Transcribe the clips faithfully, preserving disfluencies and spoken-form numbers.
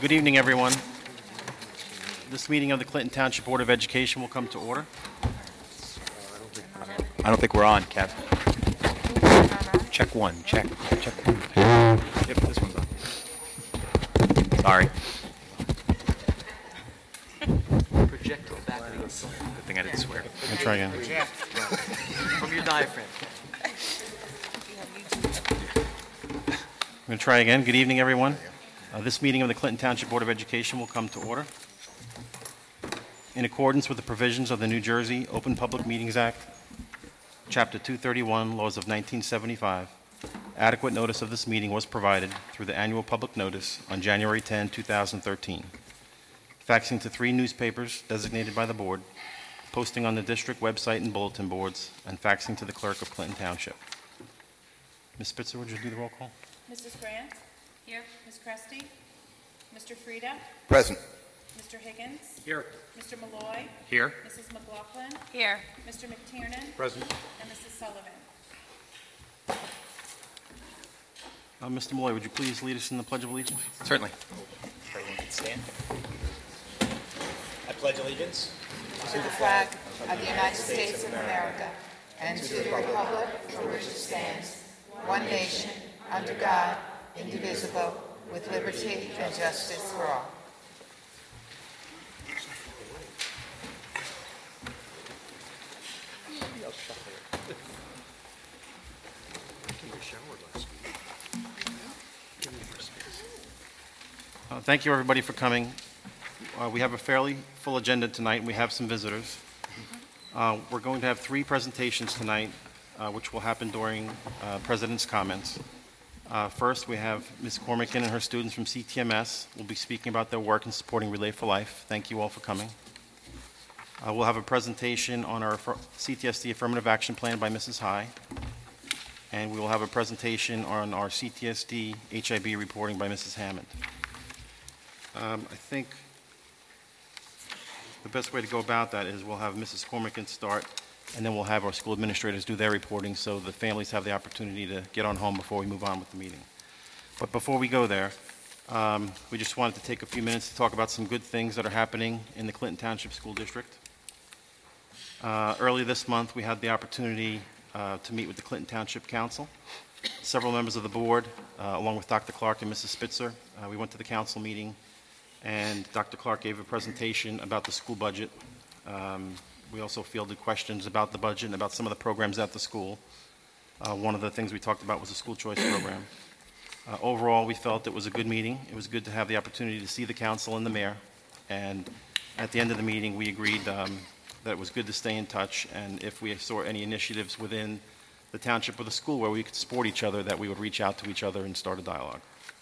Good evening, everyone. This meeting of the Clinton Township Board of Education will come to order. I don't think we're on, Kev. Check one, check, check one. Yep, this one's on. Sorry. Projectile back Good thing I didn't swear. I'm going to try again. from your diaphragm. I'm going to try again. Good evening, everyone. Uh, this meeting of the Clinton Township Board of Education will come to order. In accordance with the provisions of the New Jersey Open Public Meetings Act, Chapter two thirty-one, Laws of nineteen seventy-five, adequate notice of this meeting was provided through the annual public notice on January tenth, two thousand thirteen, faxing to three newspapers designated by the board, posting on the district website and bulletin boards, and faxing to the clerk of Clinton Township. Miz Spitzer, would you do the roll call? Missus Grant? Here. Miz Cresty? Mister Frieda? Present. Mister Higgins? Here. Mister Malloy? Here. Missus McLaughlin? Here. Mister McTiernan? Present. And Missus Sullivan. Uh, Mister Malloy, would you please lead us in the Pledge of Allegiance? Certainly. Everyone can stand. I pledge allegiance To the flag of the United States of America and to the republic for which it stands, one nation, under God, indivisible, with liberty and justice for all. Uh, Thank you, everybody, for coming. Uh, We have a fairly full agenda tonight, and we have some visitors. Uh, We're going to have three presentations tonight, uh, which will happen during uh, President's comments. Uh, First, we have Miz Cormican and her students from C T M S will be speaking about their work in supporting Relay for Life. Thank you all for coming. Uh, We'll have a presentation on our affir- C T S D Affirmative Action Plan by Missus High. And we will have a presentation on our C T S D H I B reporting by Missus Hammond. Um, I think the best way to go about that is we'll have Missus Cormican start, and then we'll have our school administrators do their reporting so the families have the opportunity to get on home before we move on with the meeting. But before we go there, um, we just wanted to take a few minutes to talk about some good things that are happening in the Clinton Township School District. Uh, early this month, we had the opportunity uh, to meet with the Clinton Township Council. Several members of the board, uh, along with Doctor Clark and Missus Spitzer, uh, we went to the council meeting, and Doctor Clark gave a presentation about the school budget. Um, we also fielded questions about the budget and about some of the programs at the school. Uh, one of the things we talked about was the school choice program. Uh, overall, we felt it was a good meeting. It was good to have the opportunity to see the council and the mayor. And at the end of the meeting, we agreed um, that it was good to stay in touch, and if we saw any initiatives within the township or the school where we could support each other, that we would reach out to each other and start a dialogue.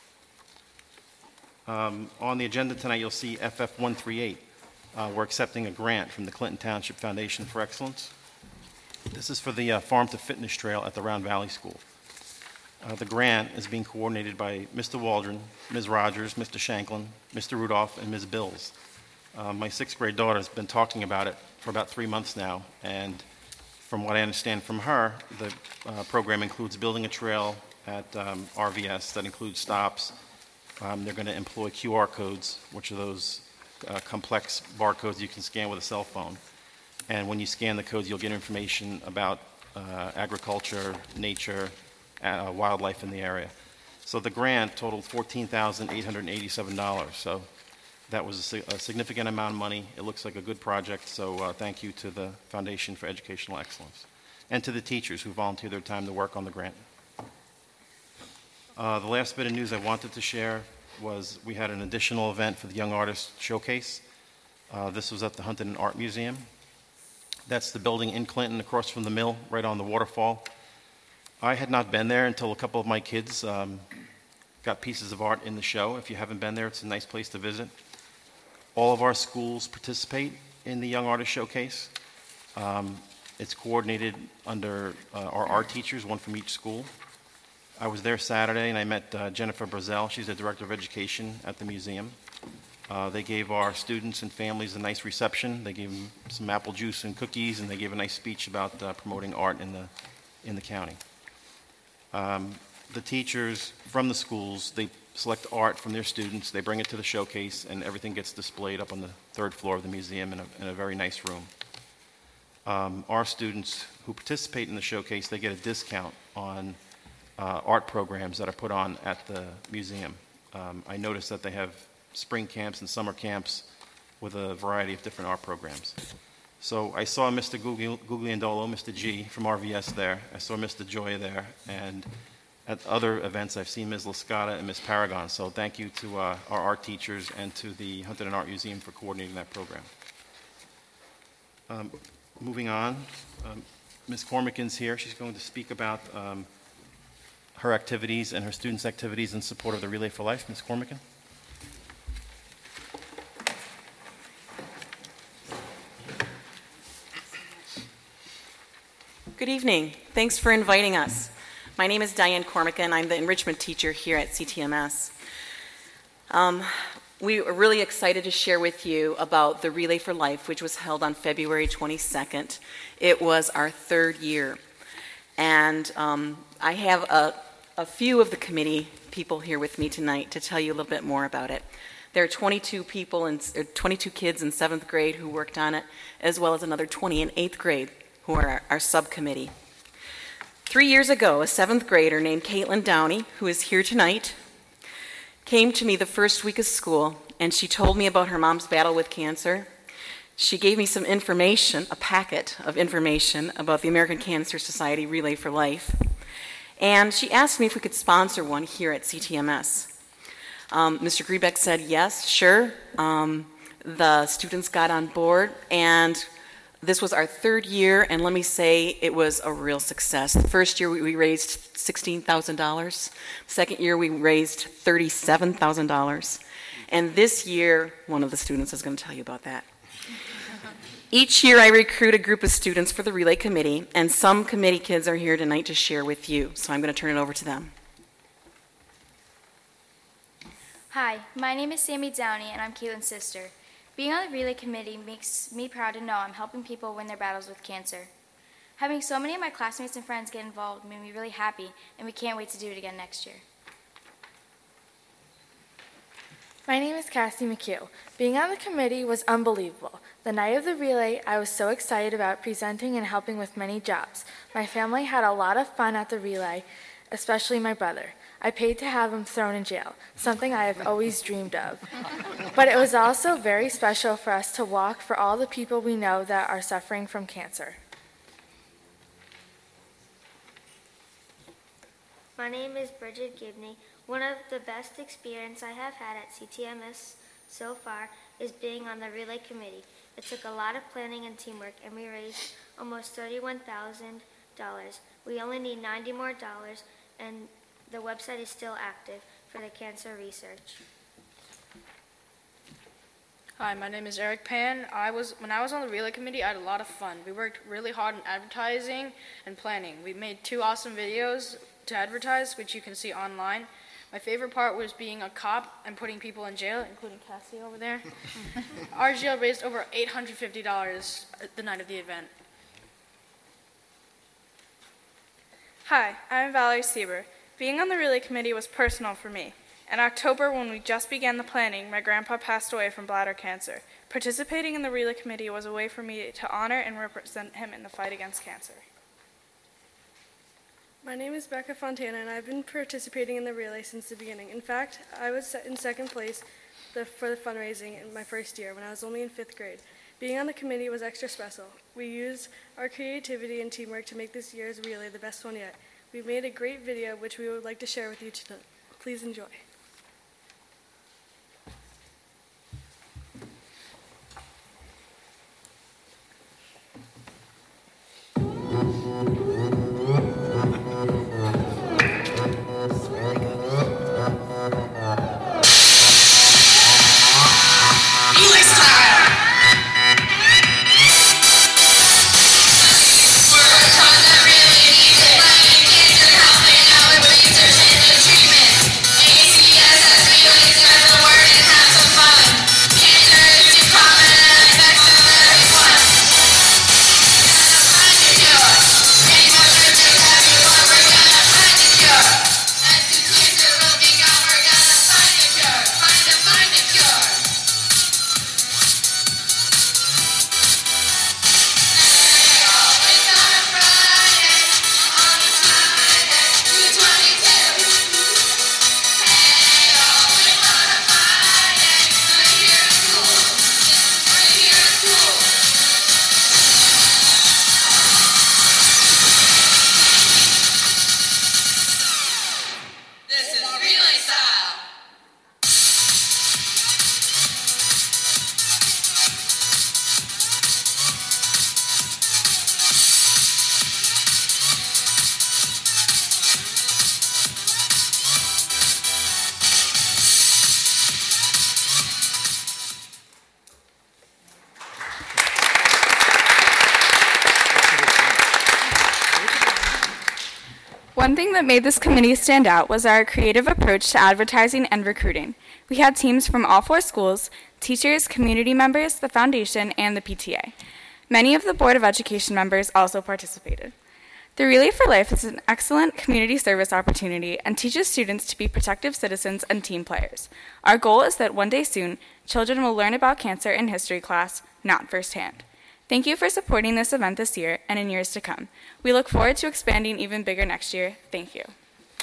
Um, on the agenda tonight, you'll see F F one thirty-eight. Uh, we're accepting a grant from the Clinton Township Foundation for Excellence. This is for the uh, Farm to Fitness Trail at the Round Valley School. Uh, the grant is being coordinated by Mister Waldron, Miz Rogers, Mister Shanklin, Mister Rudolph, and Miz Bills. Uh, my sixth grade daughter has been talking about it for about three months now, and from what I understand from her, the uh, program includes building a trail at um, R V S that includes stops. Um, they're going to employ Q R codes, which are those uh, complex barcodes you can scan with a cell phone. And when you scan the codes, you'll get information about uh, agriculture, nature, uh, wildlife in the area. So the grant totaled fourteen thousand eight hundred eighty-seven dollars. So that was a, si- a significant amount of money. It looks like a good project. So uh, thank you to the Foundation for Educational Excellence and to the teachers who volunteered their time to work on the grant. Uh, the last bit of news I wanted to share was we had an additional event for the Young Artist Showcase. Uh, this was at the Huntington Art Museum. That's the building in Clinton across from the mill, right on the waterfall. I had not been there until a couple of my kids um, got pieces of art in the show. If you haven't been there, it's a nice place to visit. All of our schools participate in the Young Artist Showcase. Um, it's coordinated under uh, our art teachers, one from each school. I was there Saturday, and I met uh, Jennifer Brazel. She's the Director of Education at the museum. Uh, they gave our students and families a nice reception. They gave them some apple juice and cookies, and they gave a nice speech about uh, promoting art in the, in the county. Um, the teachers from the schools, they select art from their students, they bring it to the showcase, and everything gets displayed up on the third floor of the museum in a, in a very nice room. Um, our students who participate in the showcase, they get a discount on uh, art programs that are put on at the museum. Um, I noticed that they have spring camps and summer camps with a variety of different art programs. So I saw Mister Gugli- Gugliandolo, Mister G from R V S there. I saw Mister Joy there. And at other events, I've seen Miz Lascata and Miz Paragon. So thank you to uh, our art teachers and to the Huntington Art Museum for coordinating that program. Um, moving on, um, Miz Cormican's here. She's going to speak about um, her activities and her students' activities in support of the Relay for Life. Miz Cormican. Good evening. Thanks for inviting us. My name is Diane Cormican. I'm the enrichment teacher here at C T M S. Um, we are really excited to share with you about the Relay for Life, which was held on February twenty-second. It was our third year. And um, I have a, a few of the committee people here with me tonight to tell you a little bit more about it. There are twenty-two people, and twenty-two kids in seventh grade who worked on it, as well as another twenty in eighth grade who are our, our subcommittee. Three years ago, a seventh grader named Caitlin Downey, who is here tonight, came to me the first week of school, and she told me about her mom's battle with cancer. She gave me some information, a packet of information about the American Cancer Society Relay for Life, and she asked me if we could sponsor one here at C T M S. Um, Mister Griebeck said yes, sure. Um, the students got on board, and this was our third year, and let me say it was a real success. The first year we, we raised sixteen thousand dollars. Second year we raised thirty-seven thousand dollars. And this year, one of the students is going to tell you about that. Each year I recruit a group of students for the Relay Committee, and some committee kids are here tonight to share with you, so I'm going to turn it over to them. Hi, my name is Sammy Downey, and I'm Caitlin's sister. Being on the Relay Committee makes me proud to know I'm helping people win their battles with cancer. Having so many of my classmates and friends get involved made me really happy, and we can't wait to do it again next year. My name is Cassie McHugh. Being on the committee was unbelievable. The night of the relay, I was so excited about presenting and helping with many jobs. My family had a lot of fun at the relay, especially my brother. I paid to have him thrown in jail, something I have always dreamed of. But it was also very special for us to walk for all the people we know that are suffering from cancer. My name is Bridget Gibney. One of the best experiences I have had at C T M S so far is being on the Relay Committee. It took a lot of planning and teamwork, and we raised almost thirty-one thousand dollars. We only need ninety more dollars, and the website is still active for the cancer research. Hi, my name is Eric Pan. I was when I was on the Relay Committee, I had a lot of fun. We worked really hard on advertising and planning. We made two awesome videos to advertise, which you can see online. My favorite part was being a cop and putting people in jail, including Cassie over there. Our jail raised over eight hundred fifty dollars the night of the event. Hi, I'm Valerie Sieber. Being on the Relay Committee was personal for me. In October, when we just began the planning, my grandpa passed away from bladder cancer. Participating in the Relay Committee was a way for me to honor and represent him in the fight against cancer. My name is Becca Fontana, and I've been participating in the relay since the beginning. In fact, I was in second place the, for the fundraising in my first year when I was only in fifth grade. Being on the committee was extra special. We used our creativity and teamwork to make this year's relay the best one yet. We made a great video which we would like to share with you tonight. Please enjoy. Research and the treatment. A A C One thing that made this committee stand out was our creative approach to advertising and recruiting. We had teams from all four schools, teachers, community members, the foundation, and the P T A. Many of the Board of Education members also participated. The Relay for Life is an excellent community service opportunity and teaches students to be protective citizens and team players. Our goal is that one day soon, children will learn about cancer in history class, not firsthand. Thank you for supporting this event this year and in years to come. We look forward to expanding even bigger next year. Thank you.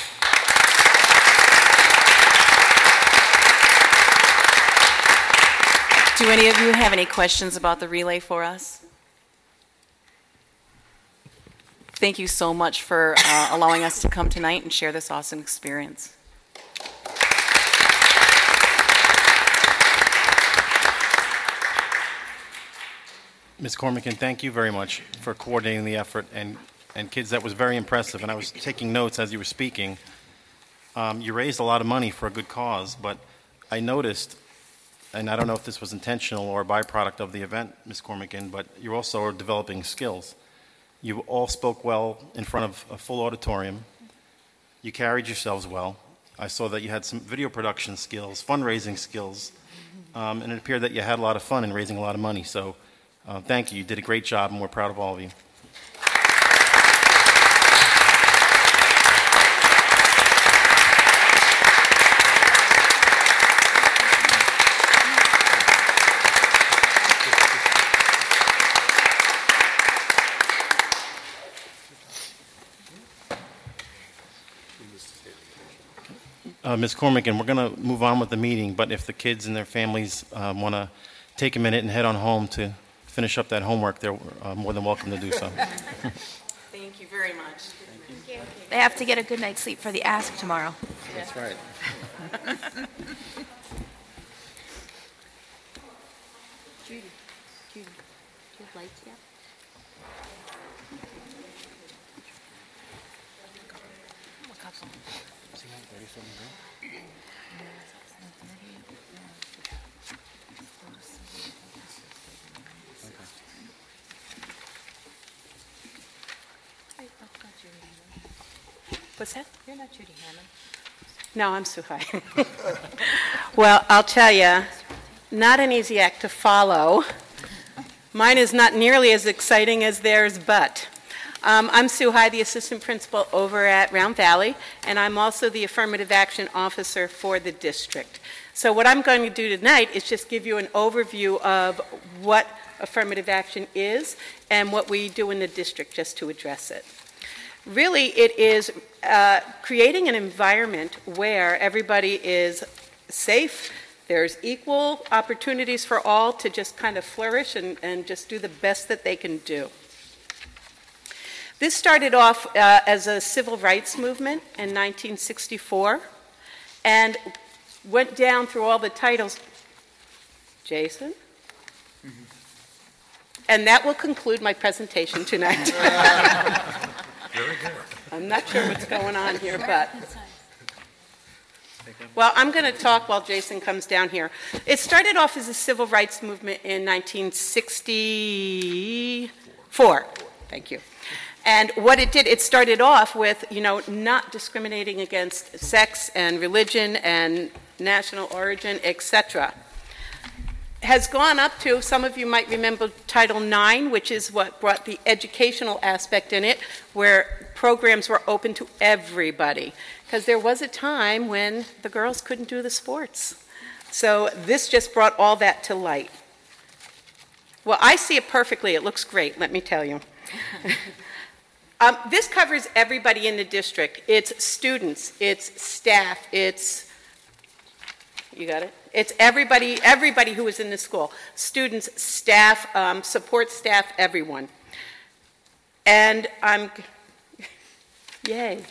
Do any of you have any questions about the relay for us? Thank you so much for uh, allowing us to come tonight and share this awesome experience. Miz Cormican, thank you very much for coordinating the effort. And, and kids, that was very impressive. And I was taking notes as you were speaking. Um, you raised a lot of money for a good cause, but I noticed, and I don't know if this was intentional or a byproduct of the event, Miz Cormican, but you also are developing skills. You all spoke well in front of a full auditorium. You carried yourselves well. I saw that you had some video production skills, fundraising skills, um, and it appeared that you had a lot of fun in raising a lot of money. So uh, thank you. You did a great job, and we're proud of all of you. Uh, Miz Cormican, we're going to move on with the meeting, but if the kids and their families um, want to take a minute and head on home to finish up that homework, they're uh, more than welcome to do so. Thank you very much. Thank you. They have to get a good night's sleep for the ask tomorrow. That's right. Judy, Judy, do you have lights yet? What's that? You're not Judy Hammond. No, I'm Suhai. Well, I'll tell you, not an easy act to follow. Mine is not nearly as exciting as theirs, but um, I'm Suhai, the assistant principal over at Round Valley, and I'm also the affirmative action officer for the district. So what I'm going to do tonight is just give you an overview of what affirmative action is and what we do in the district just to address it. Really, it is uh, creating an environment where everybody is safe, there's equal opportunities for all to just kind of flourish and, and just do the best that they can do. This started off uh, as a civil rights movement in nineteen sixty-four and went down through all the titles. Jason? Mm-hmm. And that will conclude my presentation tonight. Very good. I'm not sure what's going on here, but... Well, I'm going to talk while Jason comes down here. It started off as a civil rights movement in nineteen sixty-four. Thank you. And what it did, it started off with, you know, not discriminating against sex and religion and national origin, et cetera. Has gone up to, some of you might remember Title nine, which is what brought the educational aspect in it, where programs were open to everybody. Because there was a time when the girls couldn't do the sports. So this just brought all that to light. Well, I see it perfectly. It looks great, let me tell you. um, this covers everybody in the district. It's students, it's staff, it's, you got it? It's everybody, everybody who is in the school. Students, staff, um, support staff, everyone. And I'm, yay.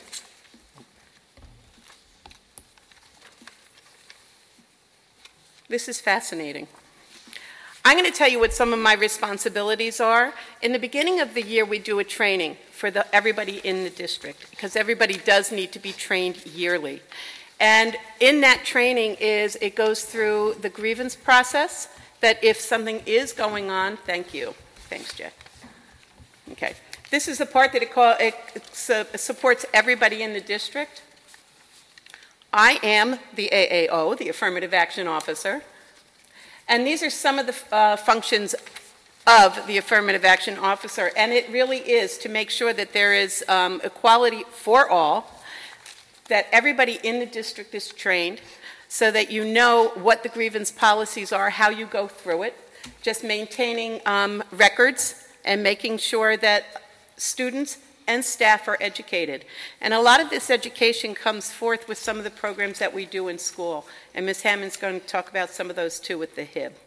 This is fascinating. I'm going to tell you what some of my responsibilities are. In the beginning of the year, we do a training for the, everybody in the district, because everybody does need to be trained yearly. And in that training is, it goes through the grievance process, that if something is going on, thank you. Thanks, Jack. Okay. This is the part that it, call, it su- supports everybody in the district. I am the A A O, the Affirmative Action Officer, and these are some of the uh, functions of the Affirmative Action Officer, and it really is to make sure that there is um, equality for all, that everybody in the district is trained, so that you know what the grievance policies are, how you go through it, just maintaining um, records and making sure that students and staff are educated. And a lot of this education comes forth with some of the programs that we do in school, and Miz Hammond's going to talk about some of those too with the H I B.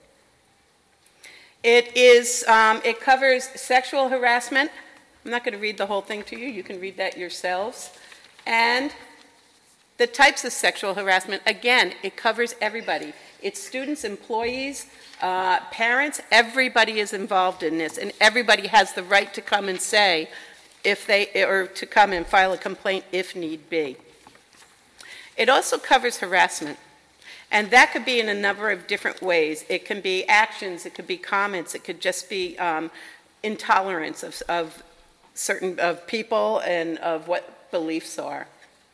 It is, um, it covers sexual harassment. I'm not going to read the whole thing to you. You can read that yourselves. And the types of sexual harassment, again, it covers everybody. It's students, employees, uh, parents, everybody is involved in this, and everybody has the right to come and say if they, or to come and file a complaint if need be. It also covers harassment, and that could be in a number of different ways. It can be actions, it could be comments, it could just be um, intolerance of, of certain of people and of what beliefs are.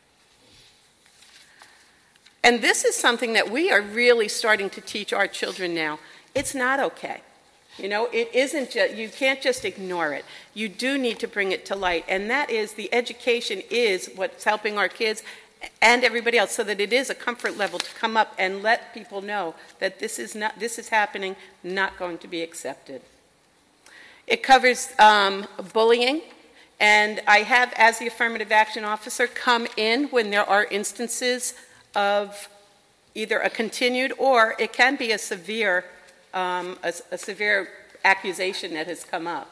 And this is something that we are really starting to teach our children now. It's not okay. You know, it isn't just, you can't just ignore it. You do need to bring it to light. And that is, the education is what's helping our kids and everybody else, so that it is a comfort level to come up and let people know that this is not, this is happening, not going to be accepted. It covers um, bullying. And I have, as the Affirmative Action Officer, come in when there are instances of either a continued, or it can be a severe, um, a, a severe accusation that has come up.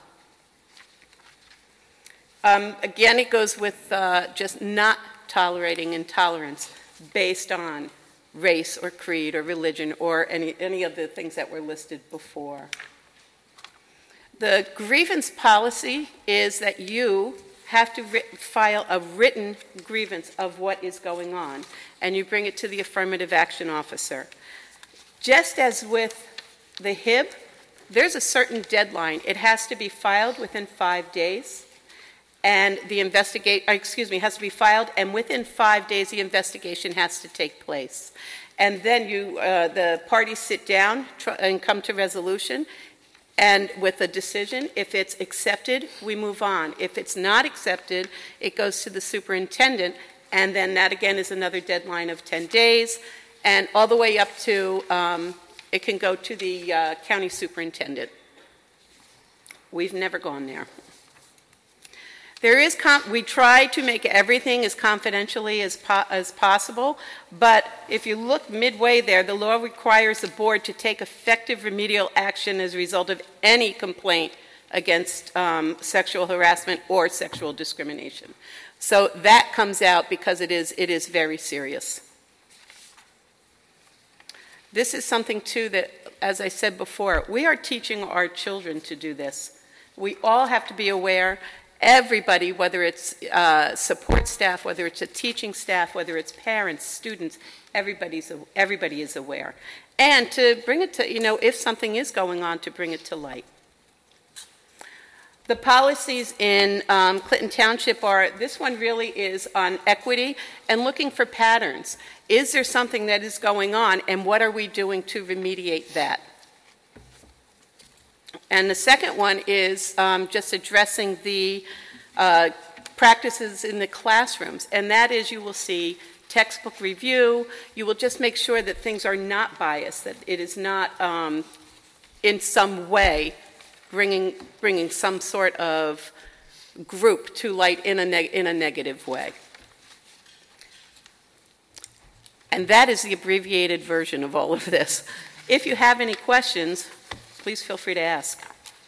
Um, again, it goes with uh, just not tolerating intolerance based on race or creed or religion or any, any of the things that were listed before. The grievance policy is that you have to ri- file a written grievance of what is going on, and you bring it to the Affirmative Action Officer. Just as with the H I B, there's a certain deadline. It has to be filed within five days, and the investigate, excuse me, has to be filed, and within five days the investigation has to take place. And then you, uh, the parties sit down tr- and come to resolution. And with a decision, if it's accepted, we move on. If it's not accepted, it goes to the superintendent, and then that again is another deadline of ten days, and all the way up to, um, it can go to the uh, county superintendent. We've never gone there. There is, com- we try to make everything as confidentially as, po- as possible, but if you look midway there, the law requires the board to take effective remedial action as a result of any complaint against um, sexual harassment or sexual discrimination. So that comes out because it is, it is very serious. This is something, too, that, as I said before, we are teaching our children to do this. We all have to be aware. Everybody, whether it's uh, support staff, whether it's a teaching staff, whether it's parents, students, everybody's, everybody is aware. And to bring it to, you know, if something is going on, to bring it to light. The policies in um, Clinton Township are, this one really is on equity and looking for patterns. Is there something that is going on, and what are we doing to remediate that? And the second one is um, just addressing the uh, practices in the classrooms. And that is, you will see textbook review. You will just make sure that things are not biased, that it is not um, in some way bringing, bringing some sort of group to light in a, neg- in a negative way. And that is the abbreviated version of all of this. If you have any questions, please feel free to ask.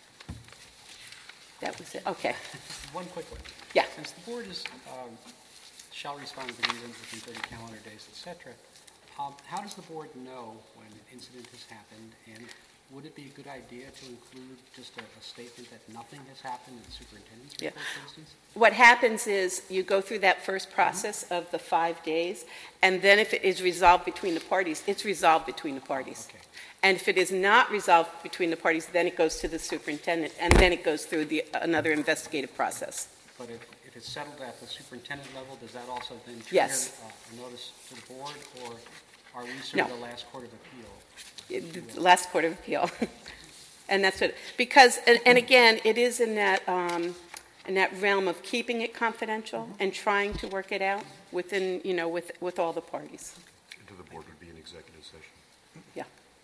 That was it. Okay. One quick one. Yeah. Since the board is, um, shall respond to grievance within thirty calendar days, et cetera, um, how does the board know when an incident has happened, and would it be a good idea to include just a, a statement that nothing has happened in the superintendent's report, Yeah. for instance? What happens is you go through that first process mm-hmm. of the five days, and then if it is resolved between the parties, it's resolved between the parties. Okay. And if it is not resolved between the parties, then it goes to the superintendent, and then it goes through the, another investigative process. But if, if it's settled at the superintendent level, does that also then trigger Yes. uh, a notice to the board, or are we No. sort of the last court of appeal? It- the last court of appeal. And that's what, because, and, and again, it is in that, um, in that realm of keeping it confidential and trying to work it out within, you know, with, with all the parties. To the board would be an executive session. Yeah.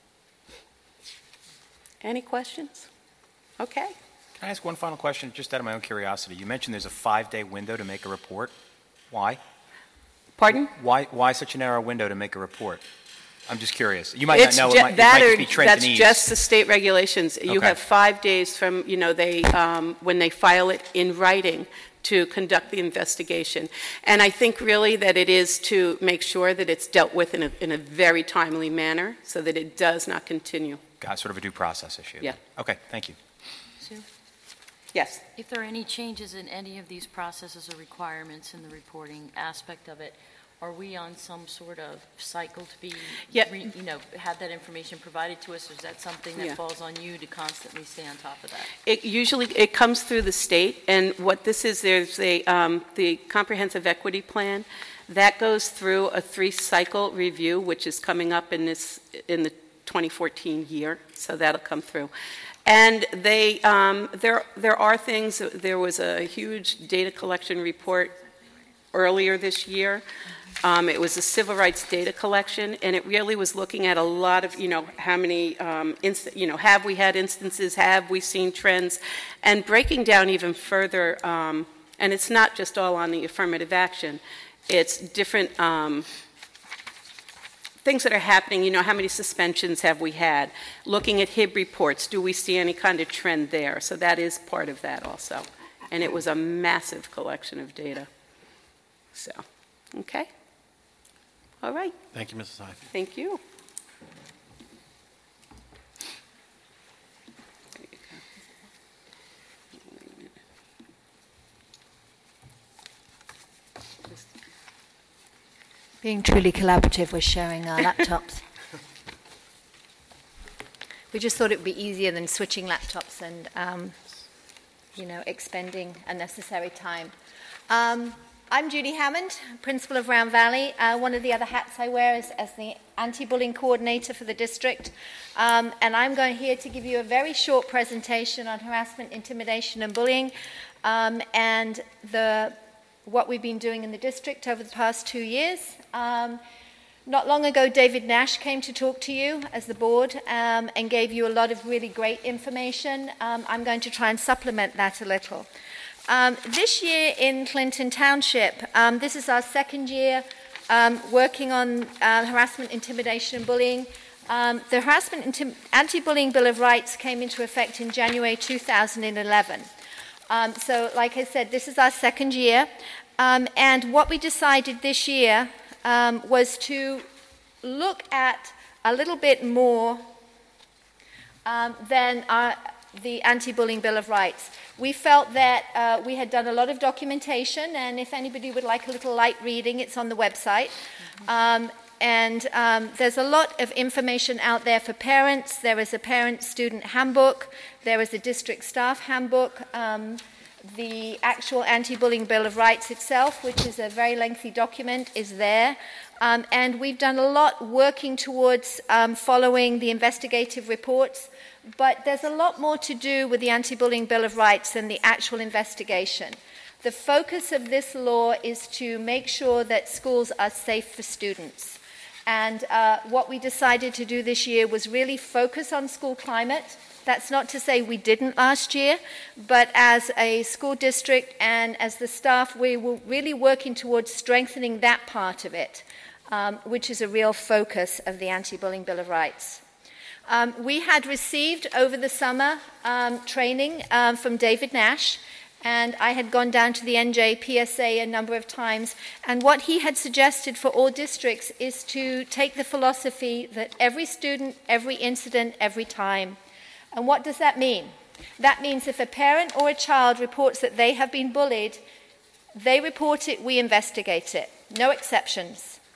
Any questions? Okay. Can I ask one final question, just out of my own curiosity? You mentioned there's a five-day window to make a report. Why? Pardon? Why, why such a narrow window to make a report? I'm just curious. You might It's not know. ju- It might, it that might or- just be That's Trentonese. just the state regulations. You Okay. have five days from, you know, they, um, when they file it in writing to conduct the investigation. And I think really that it is to make sure that it's dealt with in a, in a very timely manner so that it does not continue. Got sort of a due process issue. Yeah. Okay, thank you. Sue? Yes. If there are any changes in any of these processes or requirements in the reporting aspect of it, are we on some sort of cycle to be, Yeah. re- you know, have that information provided to us? Or is that something that Yeah. falls on you to constantly stay on top of that? It usually, it comes through the state, and what this is, there's a, um, the comprehensive equity plan, that goes through a three-cycle review, which is coming up in this, in the twenty fourteen year, so that'll come through. And they, um, there, there are things, there was a huge data collection report earlier this year. Um, it was a civil rights data collection, and it really was looking at a lot of, you know, how many, um, inst- you know, have we had instances, have we seen trends, and breaking down even further, um, and it's not just all on the affirmative action, it's different um, things that are happening, you know, how many suspensions have we had, looking at H I B reports, do we see any kind of trend there? So that is part of that also, and it was a massive collection of data. So, okay. All right. Thank you, Missus Hyde. Thank you. Being truly collaborative, we're sharing our laptops. We just thought it would be easier than switching laptops and, um, you know, expending unnecessary time. Um, I'm Judy Hammond, principal of Round Valley. Uh, one of the other hats I wear is as the anti-bullying coordinator for the district. Um, and I'm going here to give you a very short presentation on harassment, intimidation, and bullying, um, and the, what we've been doing in the district over the past two years. Um, not long ago, David Nash came to talk to you as the board um, and gave you a lot of really great information. Um, I'm going to try and supplement that a little. Um, this year in Clinton Township, um, this is our second year um, working on uh, harassment, intimidation, and bullying. Um, the Harassment Intim- Anti-Bullying Bill of Rights came into effect in January two thousand eleven. Um, so, like I said, this is our second year. Um, and what we decided this year um, was to look at a little bit more um, than our, the Anti-Bullying Bill of Rights. We felt that uh, we had done a lot of documentation, and if anybody would like a little light reading, it's on the website. Um, and um, there's a lot of information out there for parents. There is a parent-student handbook. There is a district staff handbook. Um, the actual Anti-Bullying Bill of Rights itself, which is a very lengthy document, is there. Um, and we've done a lot working towards um, following the investigative reports. But there's a lot more to do with the Anti-Bullying Bill of Rights than the actual investigation. The focus of this law is to make sure that schools are safe for students. And uh, what we decided to do this year was really focus on school climate. That's not to say we didn't last year, but as a school district and as the staff, we were really working towards strengthening that part of it, um, which is a real focus of the Anti-Bullying Bill of Rights. Um, we had received over the summer um, training um, from David Nash, and I had gone down to the N J P S A a number of times, and what he had suggested for all districts is to take the philosophy that every student, every incident, every time. And what does that mean? That means if a parent or a child reports that they have been bullied, they report it, we investigate it. No exceptions.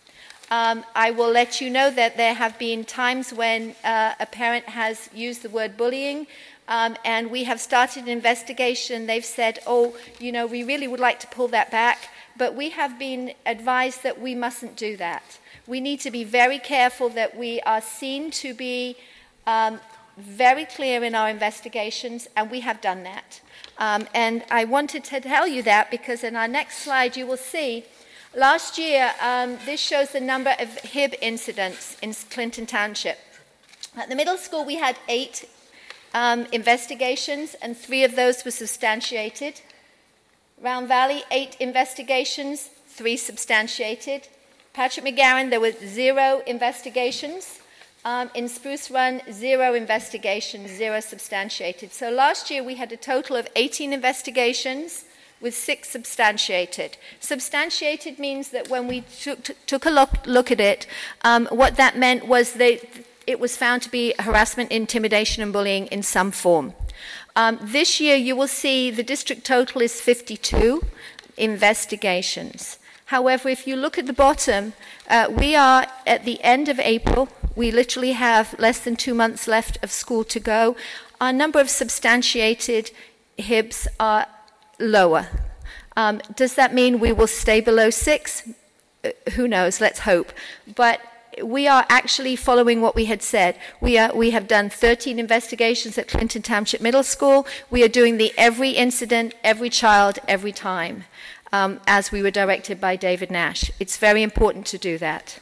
Um, I will let you know that there have been times when uh, a parent has used the word bullying, um, and we have started an investigation. They've said, oh, you know, we really would like to pull that back, but we have been advised that we mustn't do that. We need to be very careful that we are seen to be um, very clear in our investigations, and we have done that. Um, and I wanted to tell you that because in our next slide you will see, last year, um, this shows the number of H I B incidents in Clinton Township. At the middle school, we had eight um, investigations, and three of those were substantiated. Round Valley, eight investigations, three substantiated. Patrick McGarren, there were zero investigations. Um, in Spruce Run, zero investigations, zero substantiated. So last year we had a total of eighteen investigations with six substantiated. Substantiated means that when we took, took a look, look at it, um, what that meant was that it was found to be harassment, intimidation, and bullying in some form. Um, this year you will see the district total is fifty-two investigations. However, if you look at the bottom, uh, we are at the end of April. We literally have less than two months left of school to go. Our number of substantiated H I Bs are lower. Um, does that mean we will stay below six? Uh, who knows? Let's hope. But we are actually following what we had said. We, are, we have done thirteen investigations at Clinton Township Middle School. We are doing the every incident, every child, every time, um, as we were directed by David Nash. It's very important to do that.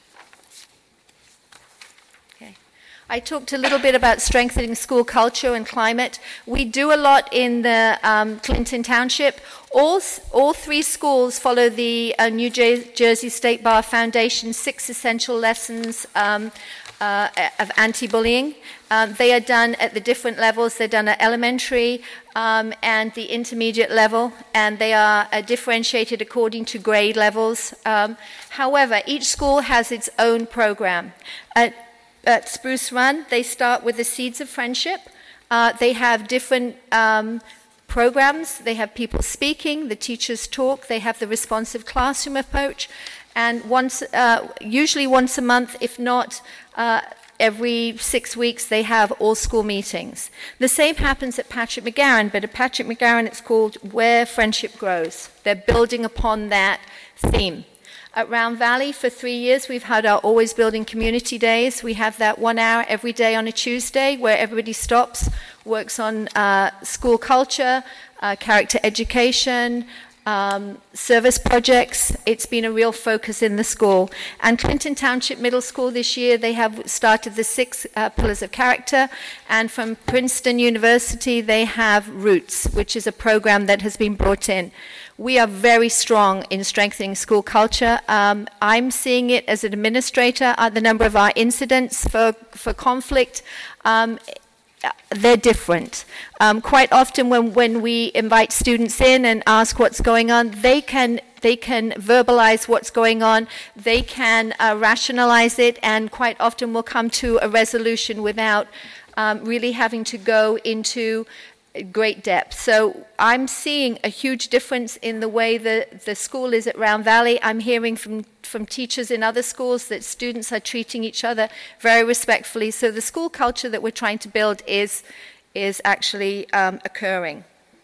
I talked a little bit about strengthening school culture and climate. We do a lot in the um, Clinton Township. All, all three schools follow the uh, New Jersey State Bar Foundation six essential lessons um, uh, of anti-bullying. Um, they are done at the different levels. They're done at elementary um, and the intermediate level, and they are uh, differentiated according to grade levels. Um, however, each school has its own program. At At Spruce Run, they start with the Seeds of Friendship. Uh, they have different um, programs. They have people speaking, the teachers talk, they have the responsive classroom approach, and once, uh, usually once a month, if not uh, every six weeks, they have all school meetings. The same happens at Patrick McGarren, but at Patrick McGarren it's called Where Friendship Grows. They're building upon that theme. At Round Valley, for three years, we've had our Always Building Community Days. We have that one hour every day on a Tuesday where everybody stops, works on uh, school culture, uh, character education, um, service projects. It's been a real focus in the school. And Clinton Township Middle School this year, they have started the six uh, pillars of character. And from Princeton University, they have Roots, which is a program that has been brought in. We are very strong in strengthening school culture. Um, I'm seeing it as an administrator. Uh, the number of our incidents for, for conflict, um, they're different. Um, quite often when, when we invite students in and ask what's going on, they can, they can verbalize what's going on, they can uh, rationalize it, and quite often will come to a resolution without um, really having to go into great depth. So I'm seeing a huge difference in the way that the school is at Round Valley. I'm hearing from, from teachers in other schools that students are treating each other very respectfully. So the school culture that we're trying to build is, is actually um, occurring.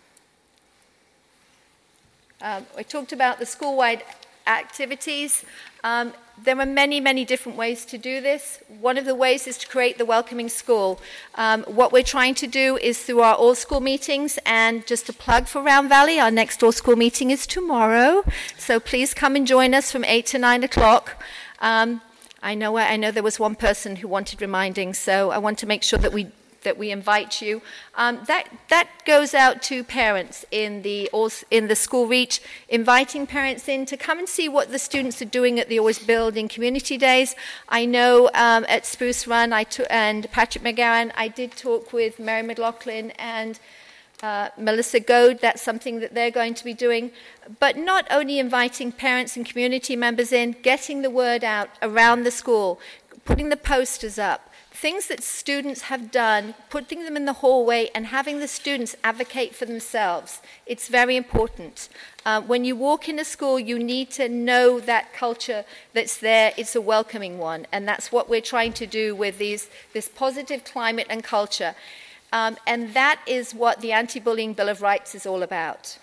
Um, I talked about the school-wide activities. Um, there are many, many different ways to do this. One of the ways is to create the welcoming school. Um, what we're trying to do is through our all-school meetings, and just a plug for Round Valley, our next all-school meeting is tomorrow, so please come and join us from eight to nine o'clock. Um, I know, I know there was one person who wanted reminding, so I want to make sure that we that we invite you. Um, that that goes out to parents in the in the school reach, inviting parents in to come and see what the students are doing at the Always Building Community Days. I know um, at Spruce Run I t- and Patrick McGarren, I did talk with Mary McLaughlin and uh, Melissa Goad. That's something that they're going to be doing. But not only inviting parents and community members in, getting the word out around the school, putting the posters up. things that students have done, putting them in the hallway and having the students advocate for themselves. It's very important. Uh, when you walk in a school, you need to know that culture that's there. It's a welcoming one, and that's what we're trying to do with these, this positive climate and culture. Um, and that is what the Anti-Bullying Bill of Rights is all about.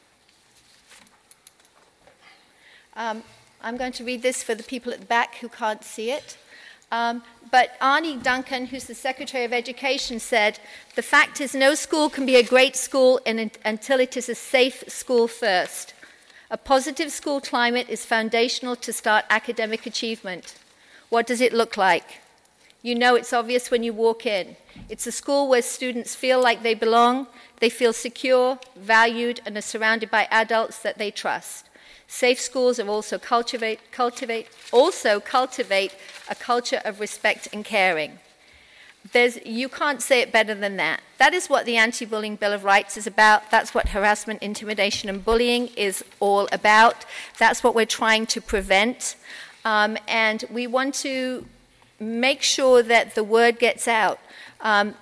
Um, I'm going to read this for the people at the back who can't see it. Um, but Arnie Duncan, who's the Secretary of Education, said, "The fact is no school can be a great school in, until it is a safe school first. A positive school climate is foundational to start academic achievement. What does it look like? You know it's obvious when you walk in. It's a school where students feel like they belong, they feel secure, valued, and are surrounded by adults that they trust. Safe schools are also cultivate, cultivate, also cultivate a culture of respect and caring." There's, you can't say it better than that. That is what the Anti-Bullying Bill of Rights is about. That's what harassment, intimidation, and bullying is all about. That's what we're trying to prevent. Um, and we want to make sure that the word gets out. Um,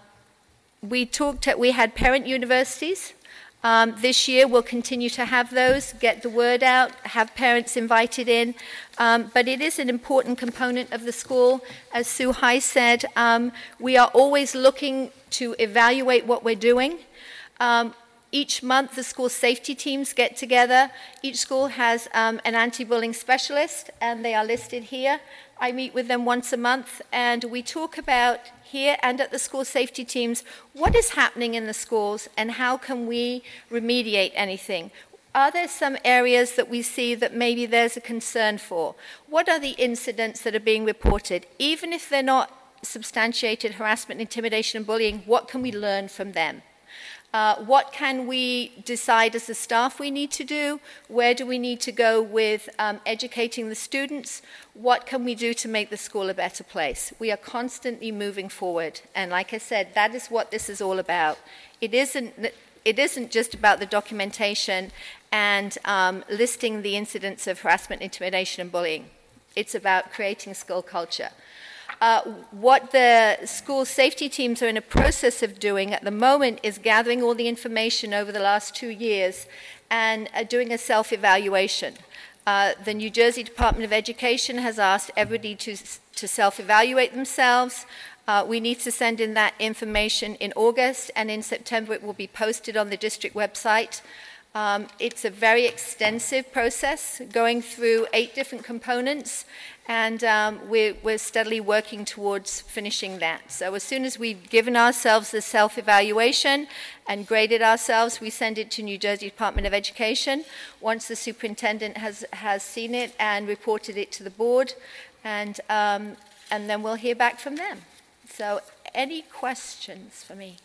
we talked, at, we had parent universities. Um, this year we'll continue to have those, get the word out, have parents invited in. Um, but it is an important component of the school. As Sue Hai said, um, we are always looking to evaluate what we're doing. Um, each month the school safety teams get together. Each school has um, an anti-bullying specialist, and they are listed here. I meet with them once a month, and we talk about here and at the school safety teams what is happening in the schools and how can we remediate anything. Are there some areas that we see that maybe there's a concern for? What are the incidents that are being reported? Even if they're not substantiated harassment, intimidation, and bullying, what can we learn from them? Uh, what can we decide as a staff we need to do? Where do we need to go with um, educating the students? What can we do to make the school a better place? We are constantly moving forward. And like I said, that is what this is all about. It isn't, it isn't just about the documentation and um, listing the incidents of harassment, intimidation, and bullying. It's about creating school culture. Uh, what the school safety teams are in a process of doing at the moment is gathering all the information over the last two years and uh, doing a self-evaluation. Uh, the New Jersey Department of Education has asked everybody to, to self-evaluate themselves. Uh, we need to send in that information in August, and in September it will be posted on the district website. Um, it's a very extensive process, going through eight different components, and um, we're, we're steadily working towards finishing that. So as soon as we've given ourselves the self-evaluation and graded ourselves, we send it to New Jersey Department of Education. Once the superintendent has, has seen it and reported it to the board, and, um, and then we'll hear back from them. So any questions for me?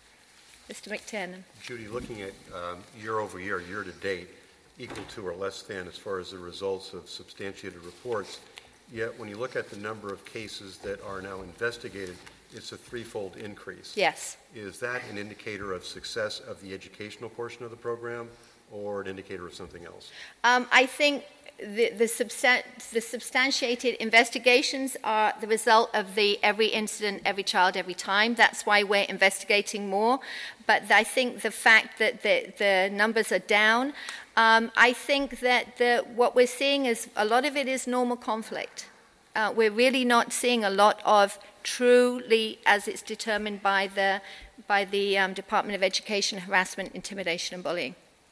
Mister McTiernan. Judy, looking at um, year over year, year to date, equal to or less than as far as the results of substantiated reports, yet when you look at the number of cases that are now investigated, it's a threefold increase. Yes. Is that an indicator of success of the educational portion of the program or an indicator of something else? Um, I think the, the, substan- the substantiated investigations are the result of the every incident, every child, every time. That's why we're investigating more. But I think the fact that the, the numbers are down, um, I think that the, what we're seeing is a lot of it is normal conflict. Uh, we're really not seeing a lot of truly, as it's determined by the, by the um, Department of Education, harassment, intimidation, and bullying.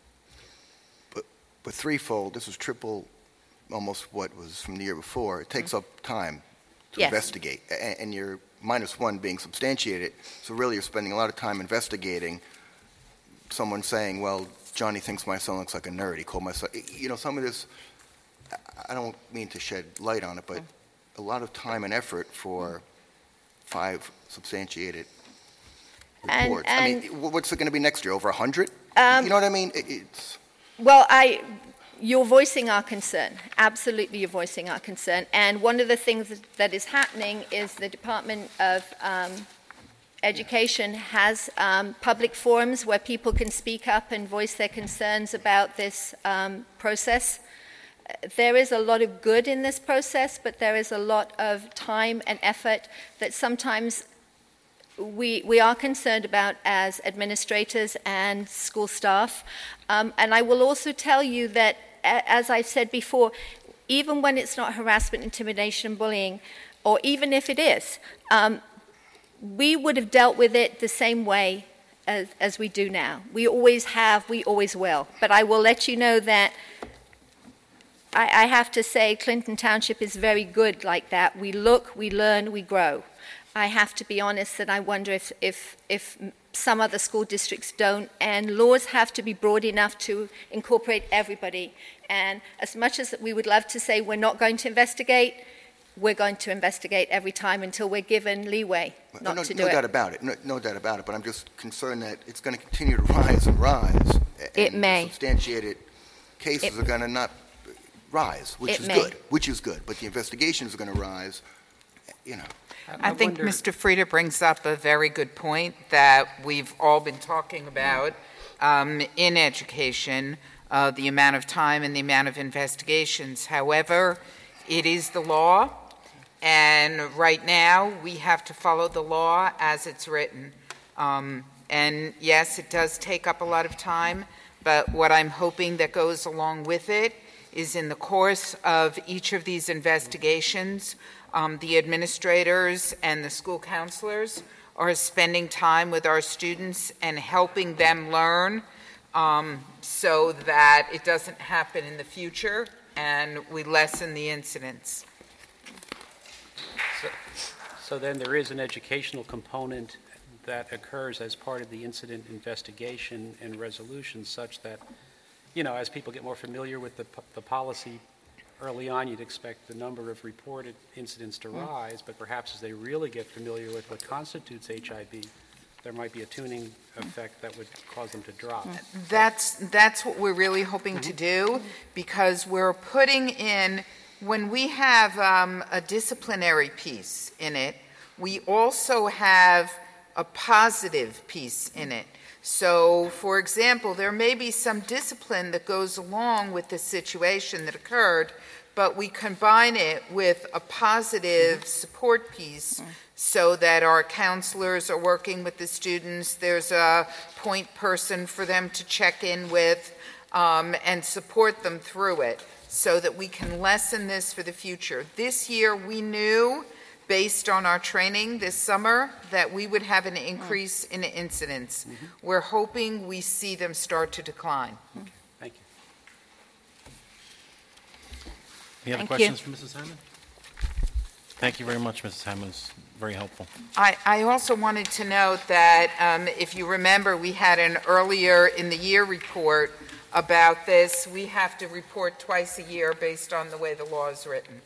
But, but threefold, this is triple almost what was from the year before. It takes mm-hmm. up time to yes. investigate, and, and you're minus one being substantiated, so really you're spending a lot of time investigating someone saying, well, Johnny thinks my son looks like a nerd, he called my son, you know, some of this, I don't mean to shed light on it, but mm-hmm. a lot of time and effort for mm-hmm. five substantiated reports. And, and I mean, what's it going to be next year, over a hundred? Um, you know what I mean? It, it's... Well, I... You're voicing our concern. Absolutely, you're voicing our concern. And one of the things that is happening is the Department of um, Education has um, public forums where people can speak up and voice their concerns about this um, process. there is a lot of good in this process, but there is a lot of time and effort that sometimes we we are concerned about as administrators and school staff. Um, and I will also tell you that, a- as I've said before, even when it's not harassment, intimidation, and bullying, or even if it is, um, we would have dealt with it the same way as, as we do now. We always have, we always will. But I will let you know that I, I have to say Clinton Township is very good like that. We look, we learn, we grow. I have to be honest that I wonder if, if, if some other school districts don't, and laws have to be broad enough to incorporate everybody. And as much as we would love to say we're not going to investigate, we're going to investigate every time until we're given leeway not no, to no do it. doubt about it. No, no doubt about it. But I'm just concerned that it's going to continue to rise and rise. It and may. The substantiated cases It- are going to not rise, which It is may. good. Which is good. But the investigations are going to rise. You know. I think Mister Frieda brings up a very good point that we've all been talking about um, in education, uh, the amount of time and the amount of investigations. However, it is the law, and right now we have to follow the law as it's written. Um, and yes, it does take up a lot of time, but what I'm hoping that goes along with it is in the course of each of these investigations, Um, the administrators and the school counselors are spending time with our students and helping them learn um, so that it doesn't happen in the future and we lessen the incidents. So, so then there is an educational component that occurs as part of the incident investigation and resolution such that, you know, as people get more familiar with the, the policy, early on, you'd expect the number of reported incidents to rise, but perhaps as they really get familiar with what constitutes H I B, there might be a tuning effect that would cause them to drop. That's, that's what we're really hoping to do, because we're putting in, when we have um, a disciplinary piece in it, we also have a positive piece in it. So, for example, there may be some discipline that goes along with the situation that occurred, but we combine it with a positive support piece so that our counselors are working with the students. There's a point person for them to check in with um, and support them through it so that we can lessen this for the future. This year, we knew, based on our training this summer, that we would have an increase in incidents. Mm-hmm. We're hoping we see them start to decline. Thank you. Any other Thank questions you. for Missus Hammond? Thank you very much, Missus Hammond. It was very helpful. I, I also wanted to note that um, if you remember, we had an earlier in the year report about this. We have to report twice a year based on the way the law is written.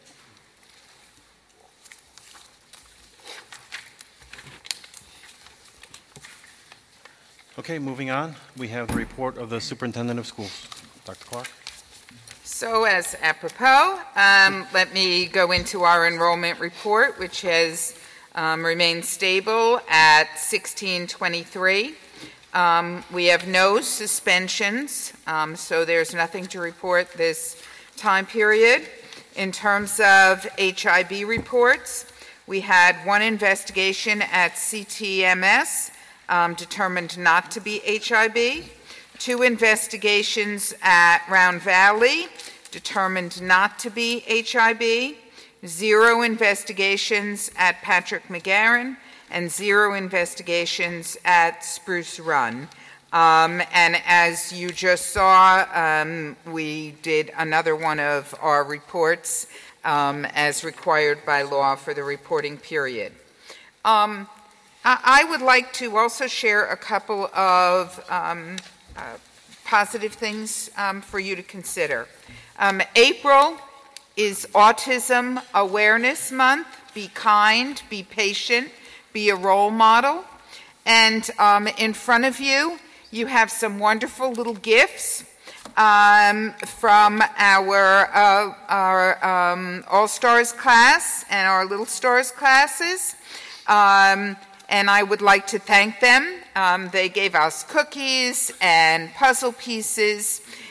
Okay, moving on. We have the report of the Superintendent of Schools. Doctor Clark? So as apropos, um, let me go into our enrollment report, which has um, remained stable at sixteen twenty-three. Um, we have no suspensions, um, so there's nothing to report this time period. In terms of H I B reports, we had one investigation at C T M S, um, determined not to be H I B. Two investigations at Round Valley, determined not to be H I B. Zero investigations at Patrick McGarren, and zero investigations at Spruce Run. Um, and as you just saw, um, we did another one of our reports um, as required by law for the reporting period. Um, I, I would like to also share a couple of um, uh, positive things um, for you to consider. Um, April is Autism Awareness Month. Be kind, be patient, be a role model. And um, in front of you, you have some wonderful little gifts um, from our, uh, our um, All-Stars class and our Little Stars classes. Um, and I would like to thank them. Um, they gave us cookies and puzzle pieces,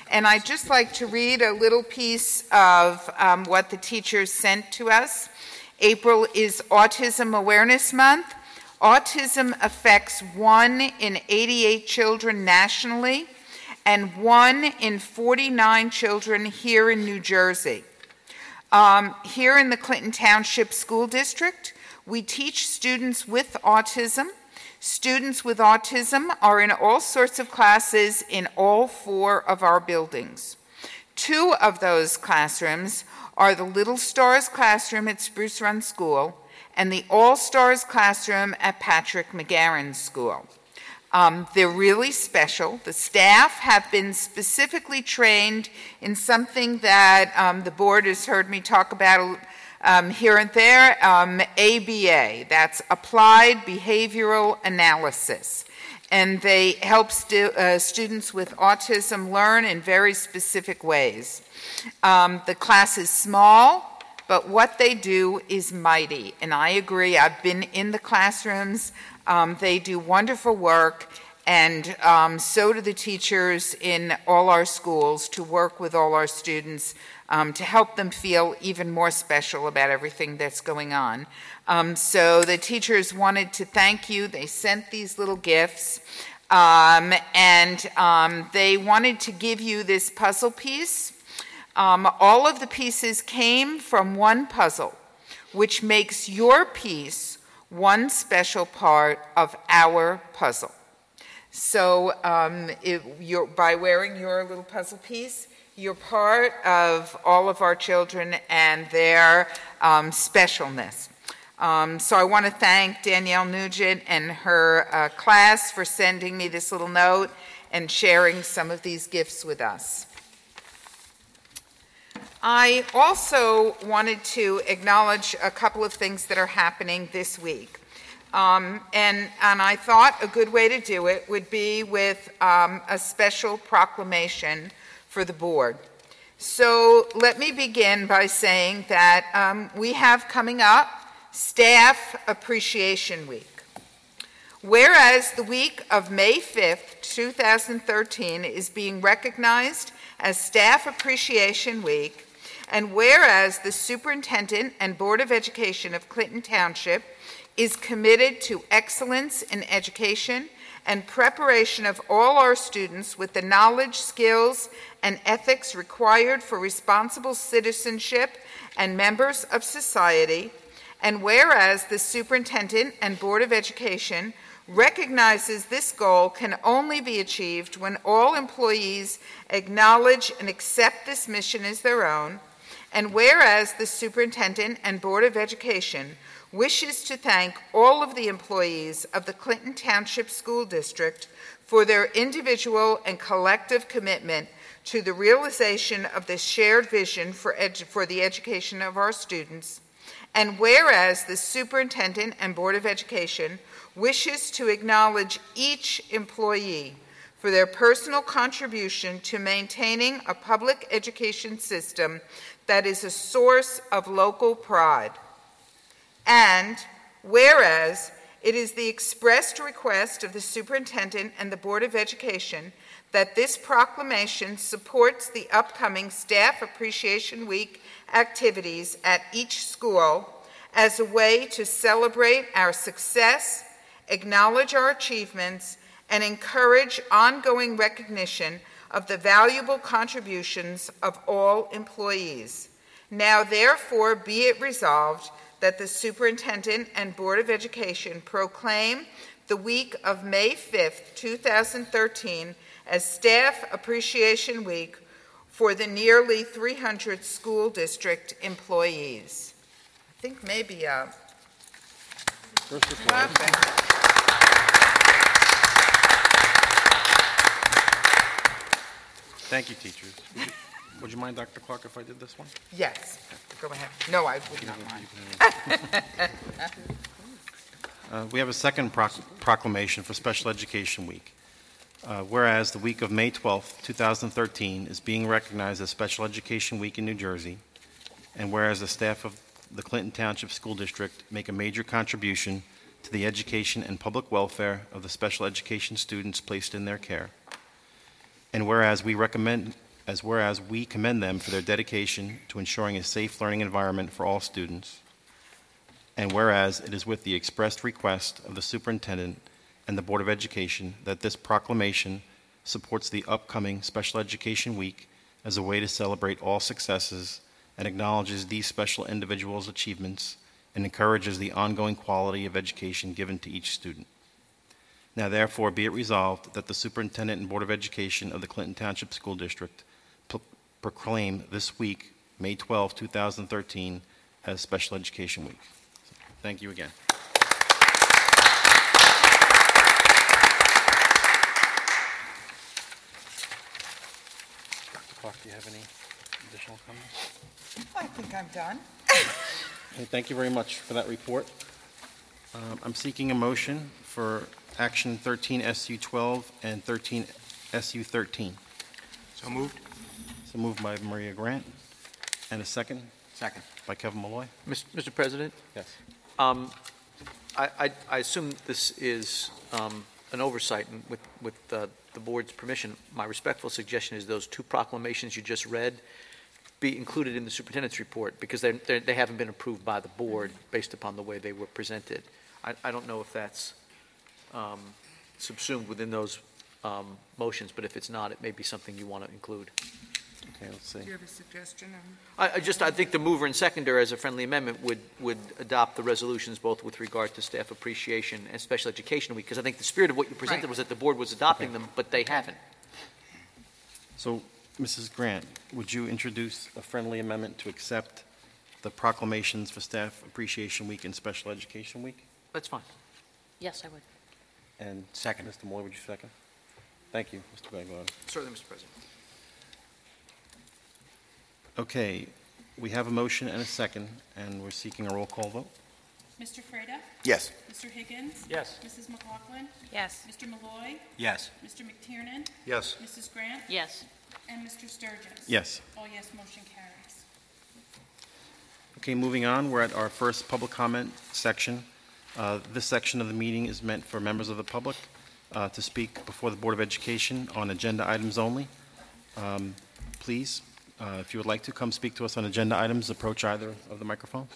and I'd just like to read a little piece of um, what the teachers sent to us. April is Autism Awareness Month. Autism affects one in eighty-eight children nationally and one in forty-nine children here in New Jersey. Um, here in the Clinton Township School District, we teach students with autism. Students with autism are in all sorts of classes in all four of our buildings. Two of those classrooms are the Little Stars classroom at Spruce Run School and the All Stars classroom at Patrick McGarren School. Um, they're really special. The staff have been specifically trained in something that um, the board has heard me talk about um, here and there, um, A B A, that's Applied Behavioral Analysis. And they help stu- uh, students with autism learn in very specific ways. Um, the class is small, but what they do is mighty. And I agree, I've been in the classrooms. Um, they do wonderful work, and um, so do the teachers in all our schools to work with all our students um, to help them feel even more special about everything that's going on. Um, so the teachers wanted to thank you. They sent these little gifts, um, and um, they wanted to give you this puzzle piece. Um, all of the pieces came from one puzzle, which makes your piece one special part of our puzzle. So um, it, you're, by wearing your little puzzle piece, you're part of all of our children and their um, specialness. Um, so I want to thank Danielle Nugent and her uh, class for sending me this little note and sharing some of these gifts with us. I also wanted to acknowledge a couple of things that are happening this week. Um, and, and I thought a good way to do it would be with um, a special proclamation for the board. So let me begin by saying that um, we have coming up Staff Appreciation Week. Whereas the week of May fifth, two thousand thirteen is being recognized as Staff Appreciation Week, and whereas the Superintendent and Board of Education of Clinton Township is committed to excellence in education and preparation of all our students with the knowledge, skills, and ethics required for responsible citizenship and members of society, and whereas the Superintendent and Board of Education recognizes this goal can only be achieved when all employees acknowledge and accept this mission as their own, and whereas the Superintendent and Board of Education wishes to thank all of the employees of the Clinton Township School District for their individual and collective commitment to the realization of this shared vision for, edu- for the education of our students, and whereas the Superintendent and Board of Education wishes to acknowledge each employee for their personal contribution to maintaining a public education system that is a source of local pride. And whereas it is the expressed request of the Superintendent and the Board of Education that this proclamation supports the upcoming Staff Appreciation Week activities at each school as a way to celebrate our success, acknowledge our achievements, and encourage ongoing recognition of the valuable contributions of all employees. Now, therefore, be it resolved that the Superintendent and Board of Education proclaim the week of May fifth, two thousand thirteen as Staff Appreciation Week for the nearly three hundred school district employees. I think maybe uh, perfect. Thank you, teachers. Would you, would you mind, Doctor Clark, if I did this one? Yes, go ahead. No, I would not mind. Uh, we have a second proc- proclamation for Special Education Week. Uh, whereas the week of May twelfth, two thousand thirteen is being recognized as Special Education Week in New Jersey, and whereas the staff of the Clinton Township School District make a major contribution to the education and public welfare of the special education students placed in their care, and whereas we recommend as whereas we commend them for their dedication to ensuring a safe learning environment for all students, and whereas it is with the expressed request of the superintendent and the Board of Education that this proclamation supports the upcoming Special Education Week as a way to celebrate all successes and acknowledges these special individuals' achievements and encourages the ongoing quality of education given to each student. Now therefore be it resolved that the Superintendent and Board of Education of the Clinton Township School District pro- proclaim this week, May twelfth, two thousand thirteen, as Special Education Week. So, thank you again. Doctor Clark, do you have any additional comments? I think I'm done. Okay, thank you very much for that report. Um, I'm seeking a motion for action thirteen S U twelve and thirteen S U thirteen. So moved. So moved by Maria Grant. And a second? Second. By Kevin Malloy. Mister President? Yes. Um, I, I, I assume this is um, an oversight, and with, with uh, the board's permission, my respectful suggestion is those two proclamations you just read be included in the superintendent's report, because they're, they're, they haven't been approved by the board based upon the way they were presented. I, I don't know if that's um, subsumed within those um, motions, but if it's not, it may be something you want to include. Okay, let's see. Do you have a suggestion? I, I just, I think the mover and seconder as a friendly amendment would, would adopt the resolutions both with regard to staff appreciation and special education week, because I think the spirit of what you presented Right. was that the board was adopting Okay. them, but they haven't. So, Missus Grant, would you introduce a friendly amendment to accept the proclamations for Staff Appreciation Week and Special Education Week? That's fine. Yes, I would. And second, Mister Moore, would you second? Thank you, Mister Bagley. Certainly, Mister President. Okay, we have a motion and a second, and we're seeking a roll call vote. Mister Freda? Yes. Mister Higgins? Yes. Missus McLaughlin? Yes. Mister Malloy? Yes. Mister McTiernan? Yes. Missus Grant? Yes. And Mister Sturgis? Yes. All yes, motion carries. Okay, moving on, we're at our first public comment section. Uh, This section of the meeting is meant for members of the public uh, to speak before the Board of Education on agenda items only. Um, Please, uh, if you would like to come speak to us on agenda items, approach either of the microphones.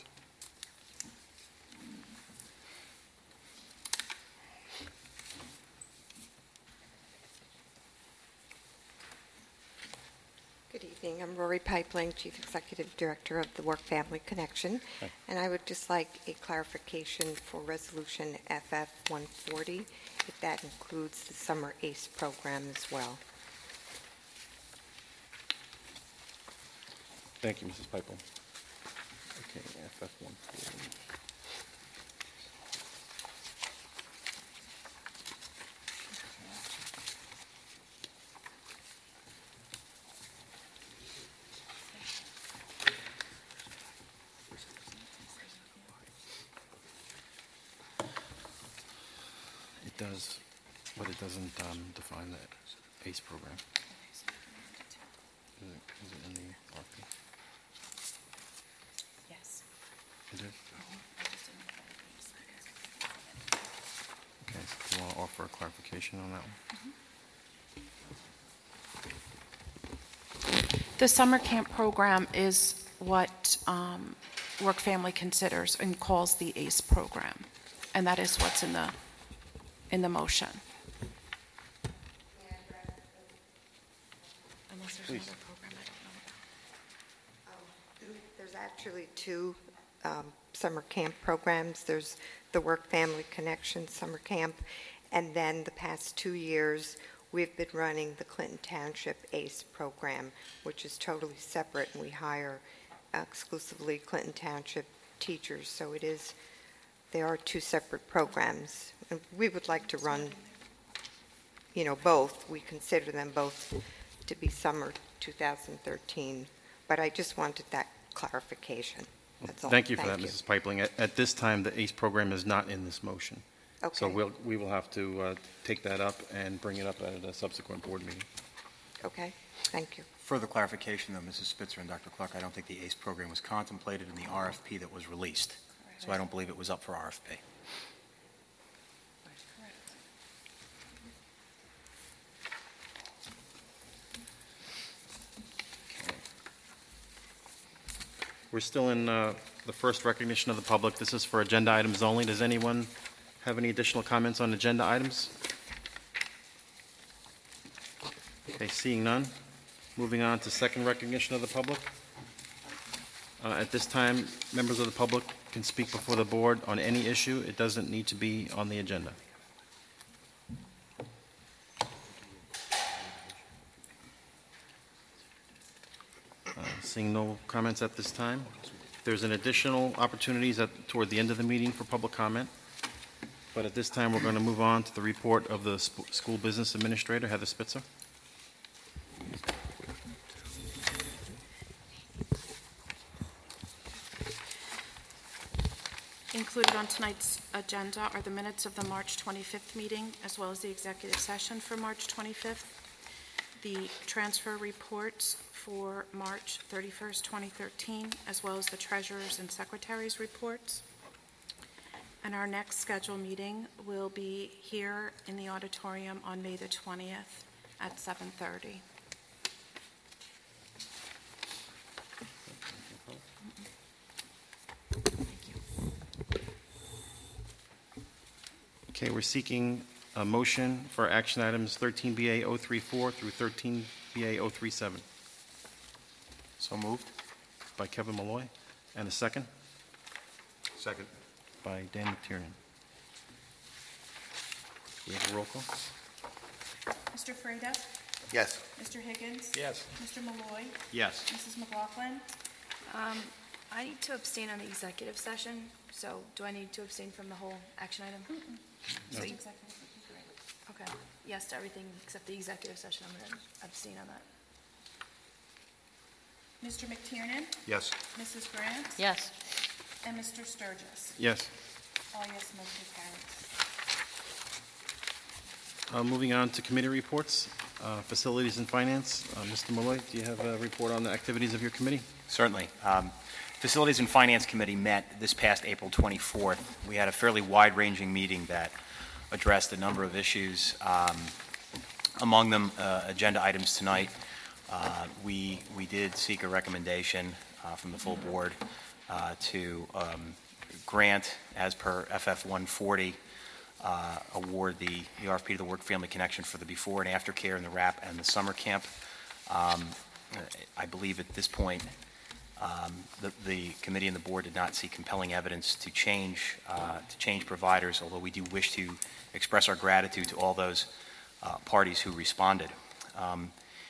Good evening. I'm Rory Pipeline, Chief Executive Director of the Work Family Connection. Hi. And I would just like a clarification for Resolution F F one forty, if that includes the Summer ACE program as well. Thank you, Missus Pipeline. Okay, F F one forty. It does, but it doesn't um, define the ACE program. Is it, is it in the R F P? Yes. It is? Okay, so you want to offer a clarification on that one? The summer camp program is what um, Work Family considers and calls the ACE program, and that is what's in the in the motion. Unless there's Please. another program I don't know about. Um, There's actually two um, summer camp programs. There's the Work Family Connection Summer Camp, and then the past two years, we've been running the Clinton Township ACE program, which is totally separate, and we hire exclusively Clinton Township teachers. So it is, there are two separate programs. And we would like to run, you know, both. We consider them both to be summer two thousand thirteen, but I just wanted that clarification. That's all. Thank you for that, Missus Pipeline. At, at this time, the ACE program is not in this motion. So Okay. we'll, we will have to uh, take that up and bring it up at a subsequent board meeting. Okay, thank you. Further clarification, though, Missus Spitzer and Doctor Clark, I don't think the ACE program was contemplated in the R F P that was released. So I don't believe it was up for R F P. We're still in uh, the first recognition of the public. This is for agenda items only. Does anyone have any additional comments on agenda items? Okay, seeing none. Moving on to second recognition of the public. Uh, At this time, members of the public can speak before the board on any issue. It doesn't need to be on the agenda. Uh, Seeing no comments at this time, there's an additional opportunities at, toward the end of the meeting for public comment. But at this time, we're going to move on to the report of the sp- school business administrator, Heather Spitzer. Included on tonight's agenda are the minutes of the March twenty-fifth meeting, as well as the executive session for March twenty-fifth, the transfer reports for March thirty-first, twenty thirteen, as well as the treasurer's and secretary's reports. And our next scheduled meeting will be here in the auditorium on May the twentieth at seven thirty. Okay, we're seeking a motion for action items thirteen B A zero three four through thirteen B A zero three seven. So moved. By Kevin Malloy. And a second? Second. By Dan McTiernan. We have a roll call? Mister Freda? Yes. Mister Higgins? Yes. Mister Malloy? Yes. Missus McLaughlin? Um, I need to abstain on the executive session, so do I need to abstain from the whole action item? So No. you- Okay, yes to everything except the executive session, I'm going to abstain on that. Mister McTiernan? Yes. Missus Grant? Yes. And Mister Sturgis? Yes. All yes, motion carries. Uh, Moving on to committee reports, uh, facilities and finance. Uh, Mister Malloy, do you have a report on the activities of your committee? Certainly. Um, Facilities and Finance Committee met this past April twenty-fourth. We had a fairly wide-ranging meeting that addressed a number of issues. Um, among them, uh, agenda items tonight. Uh, we we did seek a recommendation uh, from the full board uh, to um, grant, as per F F one forty, uh, award the, the R F P to the Work Family Connection for the before and after care in the R A P and the summer camp. Um, I believe at this point, Um, the, the committee and the board did not see compelling evidence to change uh, to change providers, although we do wish to express our gratitude to all those uh, parties who responded. Um,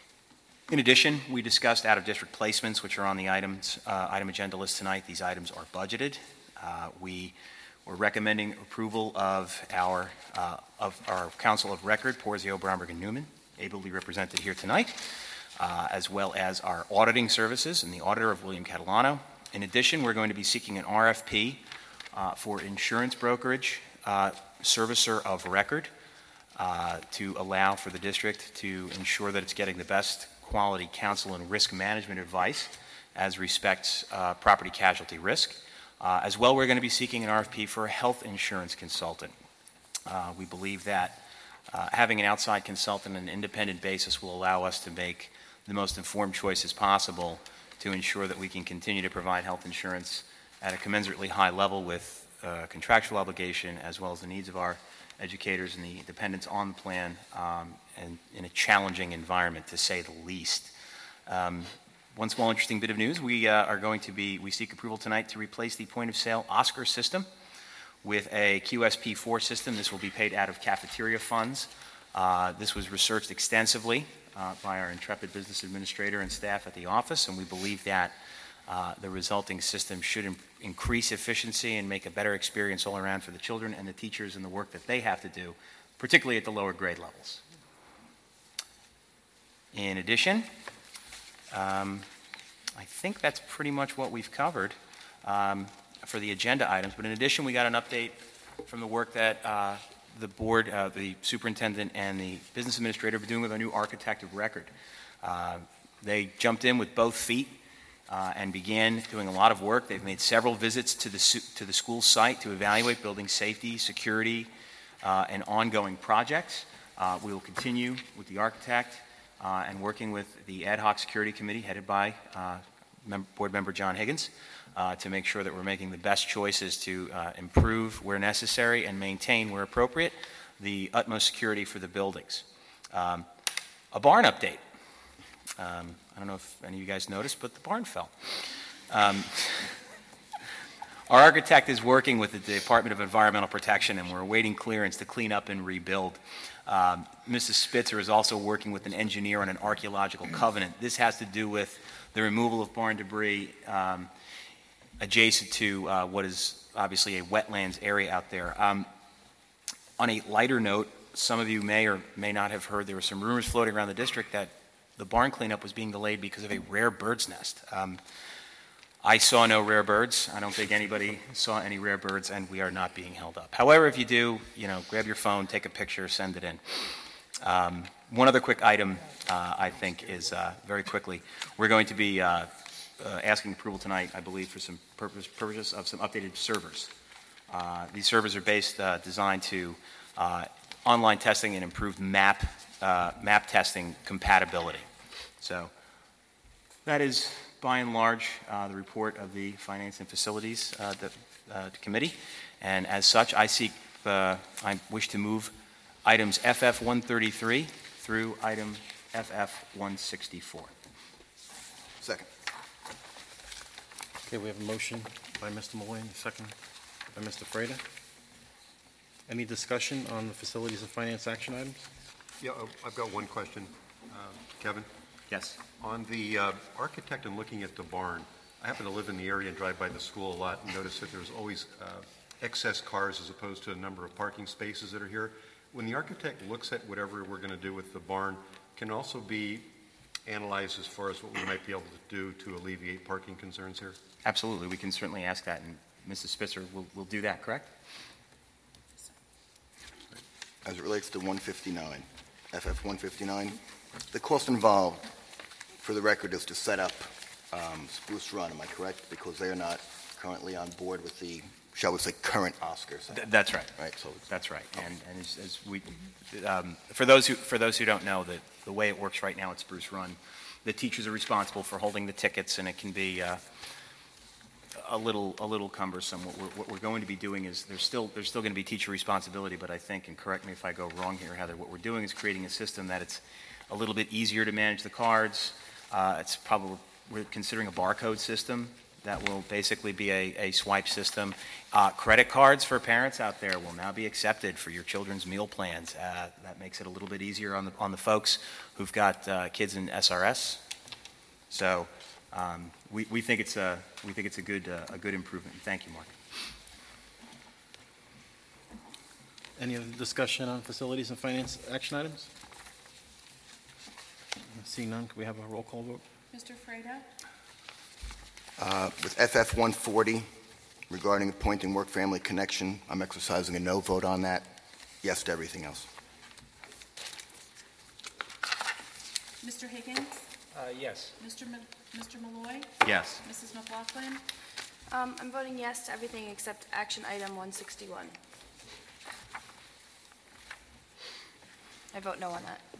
in addition, we discussed out-of-district placements, which are on the items uh, item agenda list tonight. These items are budgeted. Uh, we were recommending approval of our uh, of our Council of Record, Porzio, Bromberg, and Newman, ably represented here tonight. Uh, as well as our auditing services and the auditor of William Catalano. In addition, we're going to be seeking an R F P uh, for insurance brokerage uh, servicer of record uh, to allow for the district to ensure that it's getting the best quality counsel and risk management advice as respects uh, property casualty risk. Uh, as well, we're going to be seeking an R F P for a health insurance consultant. Uh, we believe that uh, having an outside consultant on an independent basis will allow us to make the most informed choices possible to ensure that we can continue to provide health insurance at a commensurately high level with uh, contractual obligation, as well as the needs of our educators and the dependents on the plan, um, and in a challenging environment, to say the least. Um, one small interesting bit of news, we uh, are going to be, we seek approval tonight to replace the point-of-sale Oscar system with a Q S P four system. This will be paid out of cafeteria funds. Uh, this was researched extensively Uh, by our intrepid business administrator and staff at the office, and we believe that uh, the resulting system should im- increase efficiency and make a better experience all around for the children and the teachers and the work that they have to do, particularly at the lower grade levels. In addition, um, I think that's pretty much what we've covered um, for the agenda items, but in addition, we got an update from the work that uh, the board, uh, the superintendent, and the business administrator are doing with our new architect of record. Uh, they jumped in with both feet uh, and began doing a lot of work. They've made several visits to the su- to the school site to evaluate building safety, security, uh, and ongoing projects. Uh, we will continue with the architect uh, and working with the ad hoc security committee headed by uh, Mem- Board Member John Higgins uh, to make sure that we're making the best choices to uh, improve where necessary and maintain where appropriate the utmost security for the buildings. Um, a barn update. Um, I don't know if any of you guys noticed, but the barn fell. Um, our architect is working with the Department of Environmental Protection, and we're awaiting clearance to clean up and rebuild. Um, Missus Spitzer is also working with an engineer on an archaeological covenant. This has to do with the removal of barn debris um, adjacent to uh, what is obviously a wetlands area out there. Um, on a lighter note, some of you may or may not have heard there were some rumors floating around the district that the barn cleanup was being delayed because of a rare bird's nest. Um, I saw no rare birds. I don't think anybody saw any rare birds, and we are not being held up. However, if you do, you know, grab your phone, take a picture, send it in. Um, one other quick item, uh, I think, is uh, very quickly, we're going to be uh, uh, asking approval tonight, I believe, for some purpose, purposes of some updated servers. Uh, these servers are based, uh, designed to uh, online testing and improved map, uh, map testing compatibility. So that is, by and large, uh, the report of the Finance and Facilities uh, the, uh, Committee. And as such, I seek, uh, I wish to move items F F one thirty-three through item F F one sixty-four. Second. Okay, we have a motion by Mister Malloy, a second by Mister Freda. Any discussion on the Facilities and Finance action items? Yeah, uh, I've got one question. Uh, Kevin? Yes. On the uh, architect and looking at the barn, I happen to live in the area and drive by the school a lot and notice that there's always uh, excess cars as opposed to a number of parking spaces that are here. When the architect looks at whatever we're going to do with the barn, can it also be analyzed as far as what we might be able to do to alleviate parking concerns here? Absolutely. We can certainly ask that, and Missus Spitzer will, will do that, correct? As it relates to one fifty-nine, F F one fifty-nine, the cost involved, for the record, is to set up um, Spruce Run, am I correct? Because they are not currently on board with the, shall we say, current Oscars. Th- that's right. Right. So that's right. And, and as, as we, um, for those who for those who don't know, the the way it works right now at Spruce Run, the teachers are responsible for holding the tickets, and it can be uh, a little a little cumbersome. What we're, what we're going to be doing is there's still there's still going to be teacher responsibility, but I think, and correct me if I go wrong here, Heather, what we're doing is creating a system that it's a little bit easier to manage the cards. Uh, it's probably we're considering a barcode system that will basically be a, a swipe system. Uh, credit cards for parents out there will now be accepted for your children's meal plans. Uh, that makes it a little bit easier on the on the folks who've got uh, kids in S R S. So um, we, we think it's a we think it's a good uh, a good improvement. Thank you, Mark. Any other discussion on Facilities and Finance action items? Seeing none, can we have a roll call vote? Mister Freda? Uh, With F F one forty, regarding appointing work-family connection, I'm exercising a no vote on that. Yes to everything else. Mister Higgins? Uh, yes. Mister Ma- Mister Malloy? Yes. Missus McLaughlin? Um, I'm voting yes to everything except action item one sixty-one. I vote no on that.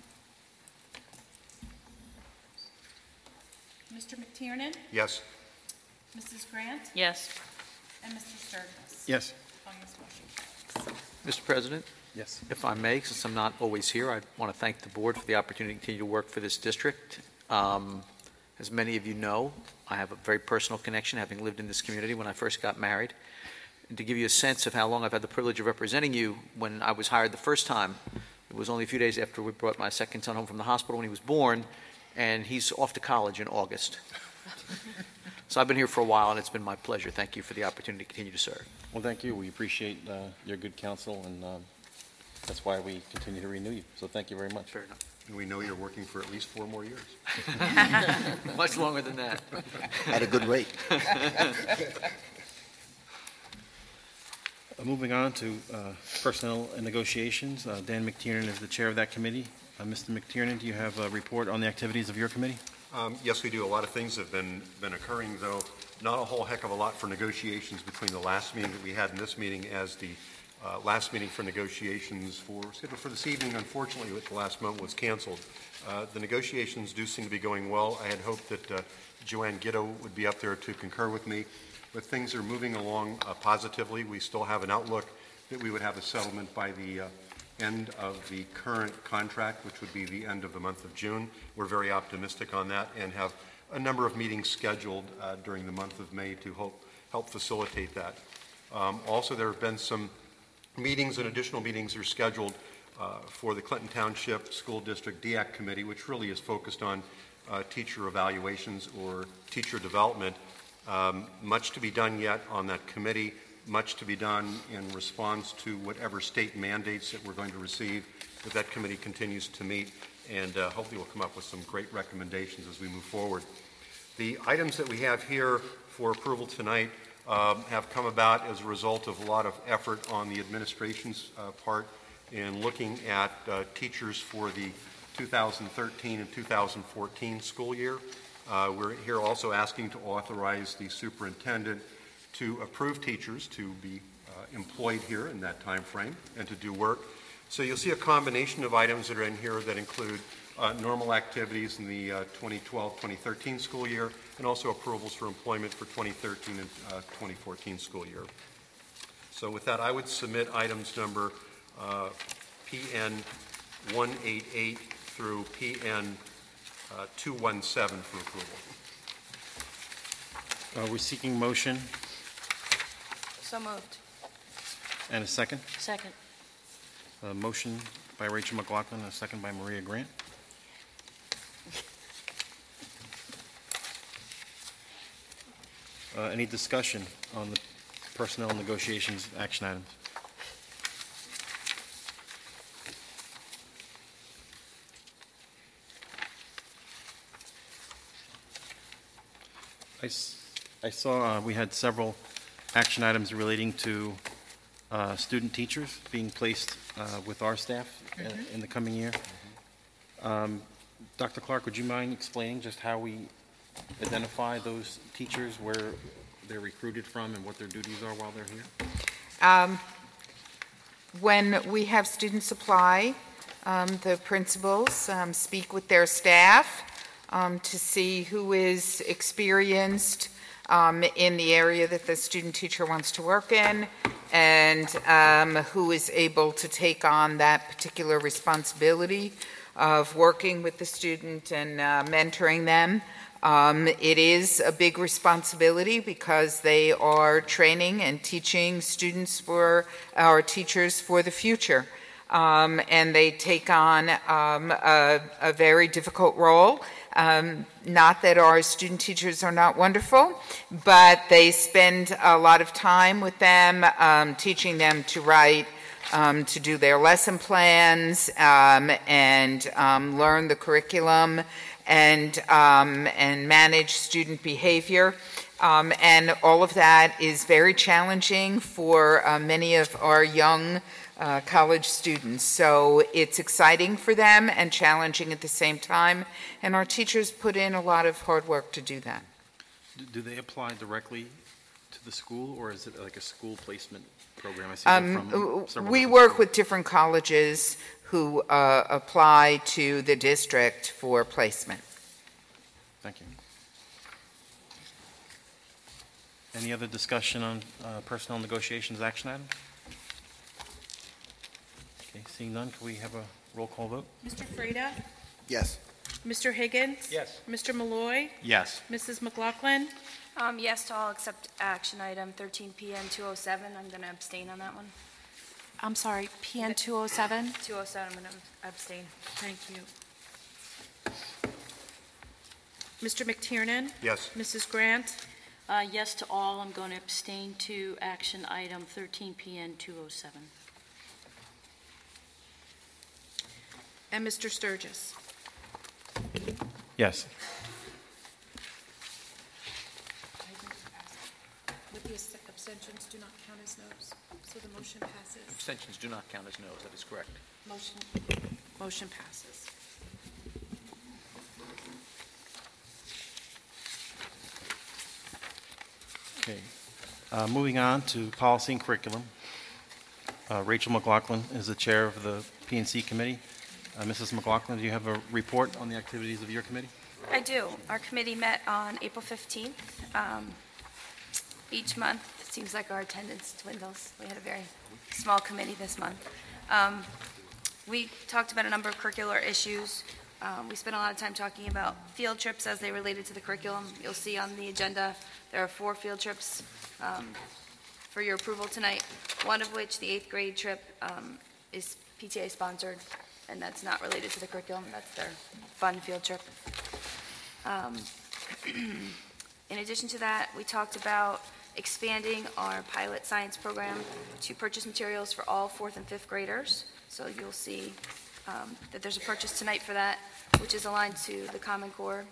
Mister McTiernan? Yes. Missus Grant? Yes. And Mister Sturgis? Yes. On this motion. Mister President? Yes. If I may, since I'm not always here, I want to thank the board for the opportunity to continue to work for this district. Um, as many of you know, I have a very personal connection, having lived in this community when I first got married. And to give you a sense of how long I've had the privilege of representing you, when I was hired the first time, it was only a few days after we brought my second son home from the hospital when he was born, and he's off to college in August. So I've been here for a while, and it's been my pleasure. Thank you for the opportunity to continue to serve. Well, thank you. We appreciate uh, your good counsel, and um, that's why we continue to renew you. So thank you very much. Fair enough. And we know you're working for at least four more years. Much longer than that. At a good rate. Uh, Moving on to uh, personnel and negotiations, uh, Dan McTiernan is the chair of that committee. Uh, Mister McTiernan, do you have a report on the activities of your committee? Um, yes, we do. A lot of things have been, been occurring, though not a whole heck of a lot for negotiations between the last meeting that we had and this meeting, as the uh, last meeting for negotiations for, scheduled for this evening. Unfortunately, at the last moment was canceled. Uh, the negotiations do seem to be going well. I had hoped that uh, Joanne Gitto would be up there to concur with me, but things are moving along uh, positively. We still have an outlook that we would have a settlement by the uh, end of the current contract, which would be the end of the month of June. We're very optimistic on that and have a number of meetings scheduled uh, during the month of May to help, help facilitate that. Um, also, there have been some meetings and additional meetings are scheduled uh, for the Clinton Township School District D A C Committee, which really is focused on uh, teacher evaluations or teacher development. Um, much to be done yet on that committee, much to be done in response to whatever state mandates that we're going to receive, but that committee continues to meet, and uh, hopefully we'll come up with some great recommendations as we move forward. The items that we have here for approval tonight um, have come about as a result of a lot of effort on the administration's uh, part in looking at uh, teachers for the two thousand thirteen and two thousand fourteen school year. Uh, we're here also asking to authorize the superintendent to approve teachers to be uh, employed here in that time frame and to do work. So you'll see a combination of items that are in here that include uh, normal activities in the uh, twenty twelve twenty thirteen school year and also approvals for employment for twenty thirteen and uh, twenty fourteen school year. So with that, I would submit items number uh, P N one eighty-eight through P N uh, two seventeen for approval. Uh, We're seeking motion So moved. and a second. Second. A motion by Rachel McLaughlin and a second by Maria Grant. Uh, Any discussion on the personnel negotiations action items? I, s- I saw uh, we had several action items relating to uh, student teachers being placed uh, with our staff uh, Mhm. in the coming year. Um, Doctor Clark, would you mind explaining just how we identify those teachers, where they're recruited from, and what their duties are while they're here? Um, When we have students apply, um, the principals um, speak with their staff um, to see who is experienced um, in the area that the student teacher wants to work in, and um, who is able to take on that particular responsibility of working with the student and uh, mentoring them. Um, it is a big responsibility because they are training and teaching students for our teachers for the future. Um, and they take on um, a, a very difficult role. Um, not that our student teachers are not wonderful, but they spend a lot of time with them, um, teaching them to write, um, to do their lesson plans, um, and um, learn the curriculum, and um, and manage student behavior. Um, and all of that is very challenging for uh, many of our young uh, college students. So it's exciting for them and challenging at the same time. And our teachers put in a lot of hard work to do that. Do- Do they apply directly to the school, or is it like a school placement program? I see they're Um, from several we different work schools. with different colleges who uh, apply to the district for placement. Thank you. Any other discussion on uh, personnel negotiations action item? Okay, seeing none, can we have a roll call vote? Mister Freda? Yes. Mister Higgins? Yes. Mister Malloy? Yes. Missus McLaughlin? Um, yes to all except action item thirteen P N two oh seven. I'm going to abstain on that one. I'm sorry, P N two oh seven? two oh seven, I'm going to abstain. Thank you. Mister McTiernan? Yes. Missus Grant? Uh, Yes to all. I'm going to abstain to action item thirteen P N two oh seven. And Mister Sturgis? Yes. With the abstentions do not count as noes, so the motion passes. Abstentions do not count as noes, that is correct. Motion, motion passes. Okay. Uh, Moving on to policy and curriculum. Uh, Rachel McLaughlin is the chair of the P and C committee. Uh, Missus McLaughlin, do you have a report on the activities of your committee? I do. Our committee met on April fifteenth. Um, Each month, it seems like our attendance dwindles. We had a very small committee this month. Um, We talked about a number of curricular issues. Um, We spent a lot of time talking about field trips as they related to the curriculum. You'll see on the agenda, there are four field trips um, for your approval tonight, one of which, the eighth grade trip, um, is P T A sponsored, and that's not related to the curriculum. That's their fun field trip. Um, In addition to that, we talked about expanding our pilot science program to purchase materials for all fourth and fifth graders. So you'll see um, that there's a purchase tonight for that, which is aligned to the Common Core.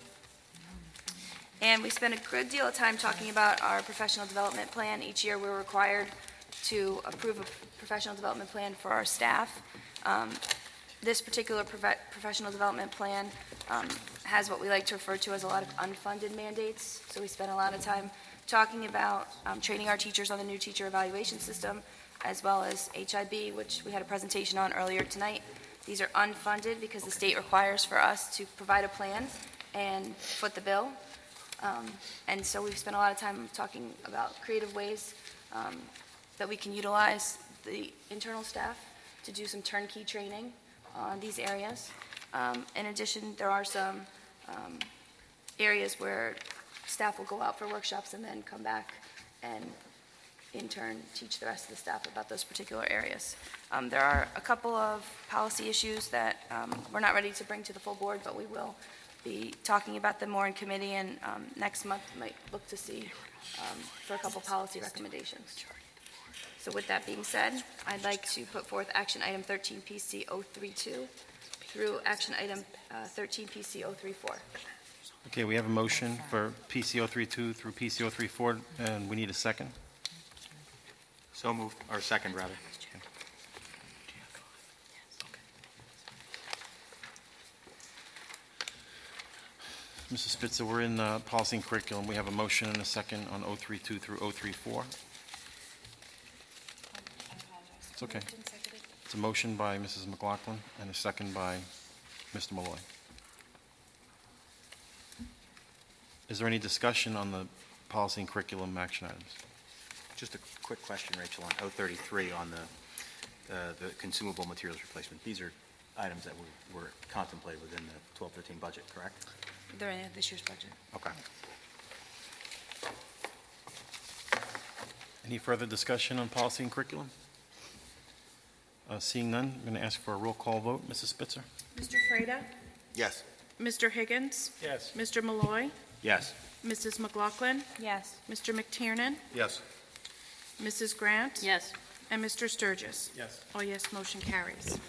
And we spent a good deal of time talking about our professional development plan. Each year, we're required to approve a professional development plan for our staff. Um, This particular prof- professional development plan um, has what we like to refer to as a lot of unfunded mandates. So we spent a lot of time talking about um, training our teachers on the new teacher evaluation system, as well as H I B, which we had a presentation on earlier tonight. These are unfunded because the state requires for us to provide a plan and foot the bill. Um, and so we've spent a lot of time talking about creative ways um, that we can utilize the internal staff to do some turnkey training on these areas. Um, in addition, there are some um, areas where staff will go out for workshops and then come back and in turn teach the rest of the staff about those particular areas. Um, there are a couple of policy issues that um, we're not ready to bring to the full board, but we will be talking about them more in committee, and um, next month might look to see um, for a couple policy recommendations. So with that being said, I'd like to put forth action item thirteen P C zero three two through action item uh, thirteen P C zero three four. Okay, we have a motion for P C zero three two through P C zero three four, and we need a second. So moved, or second, rather. Missus Spitzer, we're in uh, policy and curriculum. We have a motion and a second on zero three two through zero three four. It's okay. It's a motion by Missus McLaughlin and a second by Mister Malloy. Is there any discussion on the policy and curriculum action items? Just a quick question, Rachel, on zero thirty-three on the, uh, the consumable materials replacement. These are items that were, were contemplated within the twelve thirteen budget, correct? They're in this year's budget. Okay. Any further discussion on policy and curriculum? Uh, seeing none, I'm going to ask for a roll call vote. Missus Spitzer? Mister Freda? Yes. Mister Higgins? Yes. Mister Malloy? Yes. Missus McLaughlin? Yes. Mister McTiernan? Yes. Missus Grant? Yes. And Mister Sturgis? Yes. All yes, motion carries.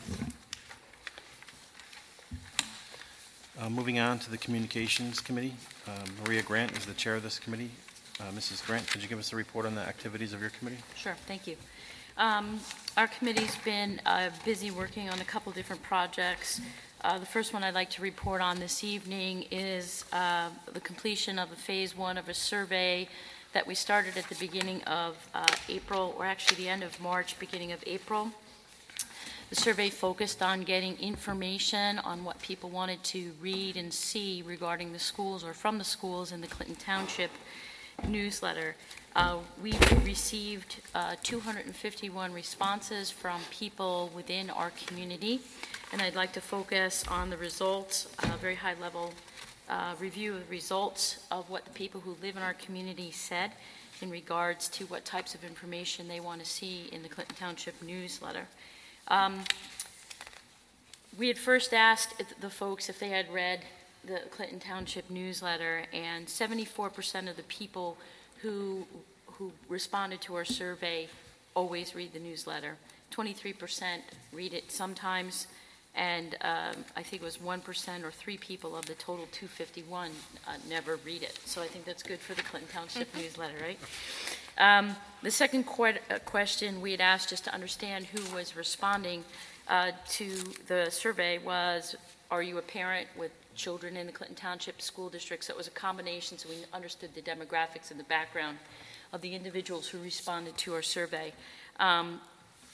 Uh, moving on to the Communications Committee. Uh, Maria Grant is the chair of this committee. Uh, Missus Grant, could you give us a report on the activities of your committee? Sure, thank you. Um, Our committee's been uh, busy working on a couple different projects. Uh, The first one I'd like to report on this evening is uh, the completion of a phase one of a survey that we started at the beginning of uh, April, or actually the end of March, beginning of April. The survey focused on getting information on what people wanted to read and see regarding the schools or from the schools in the Clinton Township newsletter. Uh, we received uh, two hundred fifty-one responses from people within our community, and I'd like to focus on the results, a very high-level uh, review of the results of what the people who live in our community said in regards to what types of information they want to see in the Clinton Township newsletter. Um, we had first asked the folks if they had read the Clinton Township newsletter, and seventy-four percent of the people who who responded to our survey always read the newsletter. twenty-three percent read it sometimes, and um, I think it was one percent or three people of the total two hundred fifty-one uh, never read it. So I think that's good for the Clinton Township newsletter, right? Um, the second que- uh, question we had asked just to understand who was responding uh, to the survey was, are you a parent with children in the Clinton Township School District? So it was a combination, so we understood the demographics and the background of the individuals who responded to our survey. Um,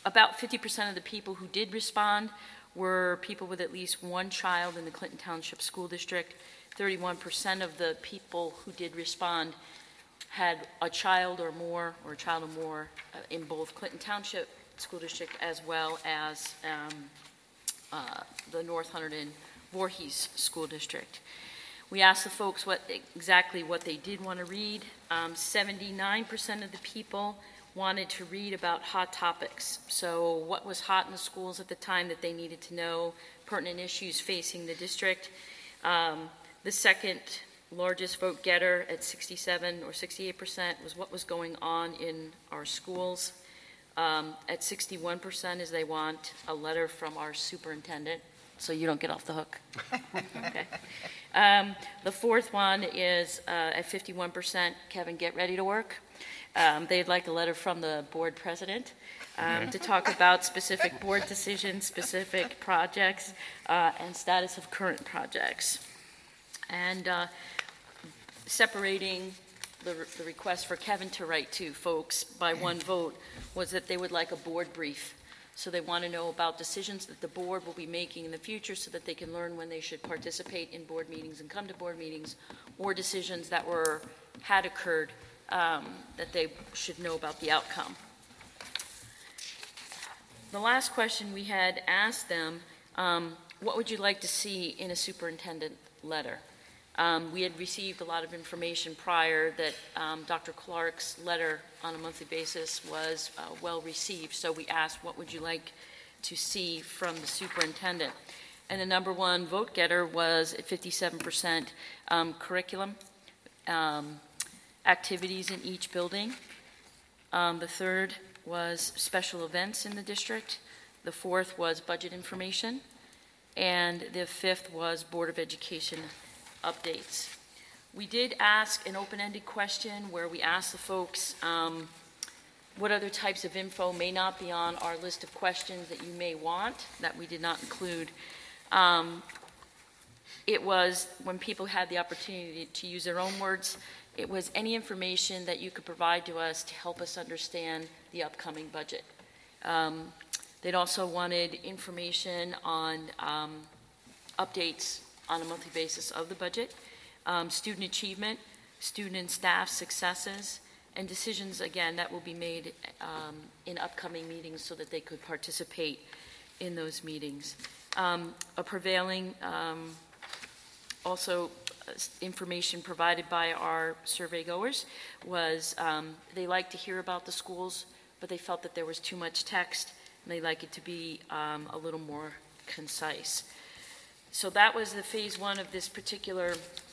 about fifty percent of the people who did respond were people with at least one child in the Clinton Township School District. thirty-one percent of the people who did respond had a child or more, or a child or more, uh, in both Clinton Township School District as well as um, uh, the North Hunterdon Voorhees School District. We asked the folks what exactly what they did want to read. Um, seventy-nine percent of the people wanted to read about hot topics. So what was hot in the schools at the time that they needed to know, pertinent issues facing the district. Um, the second largest vote getter at sixty-seven or sixty-eight percent was what was going on in our schools. Um, at sixty-one percent is they want a letter from our superintendent, so you don't get off the hook. Okay. Um, the fourth one is uh, at fifty-one percent, Kevin, get ready to work. Um, they'd like a letter from the board president um, Okay. to talk about specific board decisions, specific projects, uh, and status of current projects. And uh, separating the, the request for Kevin to write to folks by one vote was that they would like a board brief. So they want to know about decisions that the board will be making in the future so that they can learn when they should participate in board meetings and come to board meetings, or decisions that were, had occurred, um, that they should know about the outcome. The last question we had asked them, um, what would you like to see in a superintendent letter? Um, we had received a lot of information prior that um, Doctor Clark's letter on a monthly basis was uh, well received, so we asked, what would you like to see from the superintendent? And the number one vote getter was at fifty-seven percent um, curriculum, um, activities in each building. Um, the third was special events in the district. The fourth was budget information. And the fifth was Board of Education updates. We did ask an open-ended question where we asked the folks um, what other types of info may not be on our list of questions that you may want, that we did not include. Um, it was, when people had the opportunity to use their own words, it was any information that you could provide to us to help us understand the upcoming budget. Um, they'd also wanted information on um, updates on a monthly basis of the budget, um, student achievement, student and staff successes, and decisions, again, that will be made um, in upcoming meetings so that they could participate in those meetings. Um, a prevailing, um, also uh, information provided by our survey goers was um, they like to hear about the schools, but they felt that there was too much text, and they like it to be um, a little more concise. So that was the phase one of this particular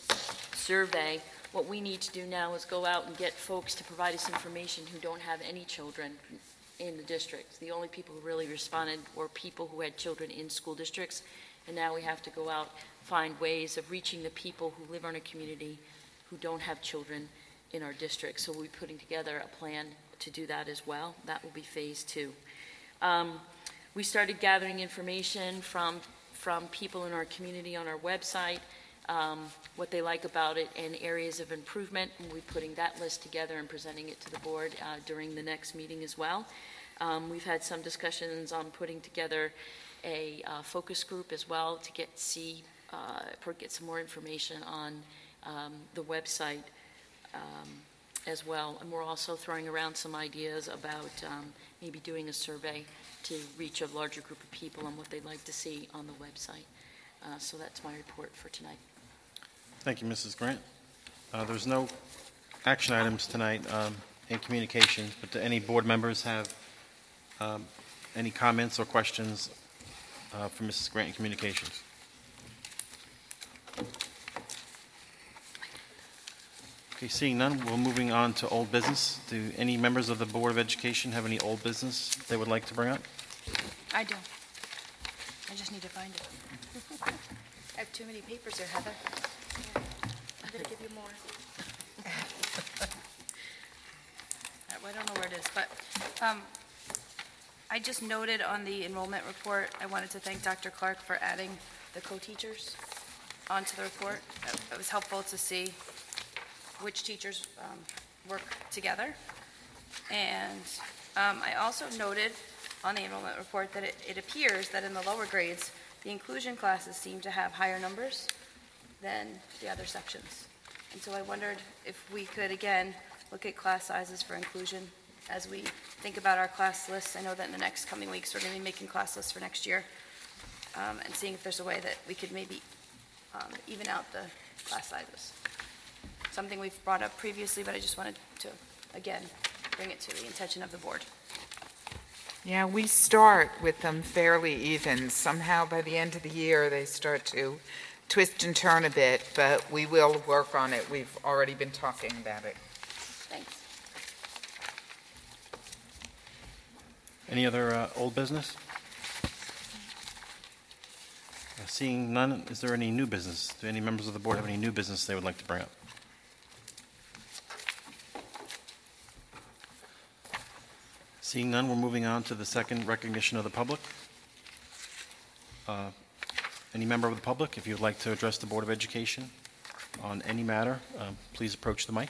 survey. What we need to do now is go out and get folks to provide us information who don't have any children in the district. The only people who really responded were people who had children in school districts, and now we have to go out, find ways of reaching the people who live in our community who don't have children in our district. So we'll be putting together a plan to do that as well. That will be phase two. Um, we started gathering information from from people in our community on our website, um, what they like about it, and areas of improvement. And we'll be putting that list together and presenting it to the board uh, during the next meeting as well. Um, we've had some discussions on putting together a uh, focus group as well to get see uh, get some more information on um, the website um, as well. And we're also throwing around some ideas about um, maybe doing a survey to reach a larger group of people on what they'd like to see on the website. Uh, so that's my report for tonight. Thank you, Missus Grant. Uh, there's no action items tonight um, in communications, but do any board members have um, any comments or questions uh, for Missus Grant in communications? Okay, seeing none, we're moving on to old business. Do any members of the Board of Education have any old business they would like to bring up? I do. I just need to find it. I have too many papers here, Heather. I'm going to give you more. Well, I don't know where it is, but um, I just noted on the enrollment report, I wanted to thank Doctor Clark for adding the co-teachers onto the report. It was helpful to see which teachers um, work together. And um, I also noted on the enrollment report that it, it appears that in the lower grades, the inclusion classes seem to have higher numbers than the other sections. And so I wondered if we could, again, look at class sizes for inclusion as we think about our class lists. I know that in the next coming weeks, we're going to be making class lists for next year, um, and seeing if there's a way that we could maybe um, even out the class sizes. Something we've brought up previously, but I just wanted to, again, bring it to the attention of the board. Yeah, we start with them fairly even. Somehow by the end of the year, they start to twist and turn a bit, but we will work on it. We've already been talking about it. Thanks. Any other uh, old business? Uh, Seeing none, is there any new business? Do any members of the board have any new business they would like to bring up? Seeing none, we're moving on to the second recognition of the public. Uh, Any member of the public, if you would like to address the Board of Education on any matter, uh, please approach the mic.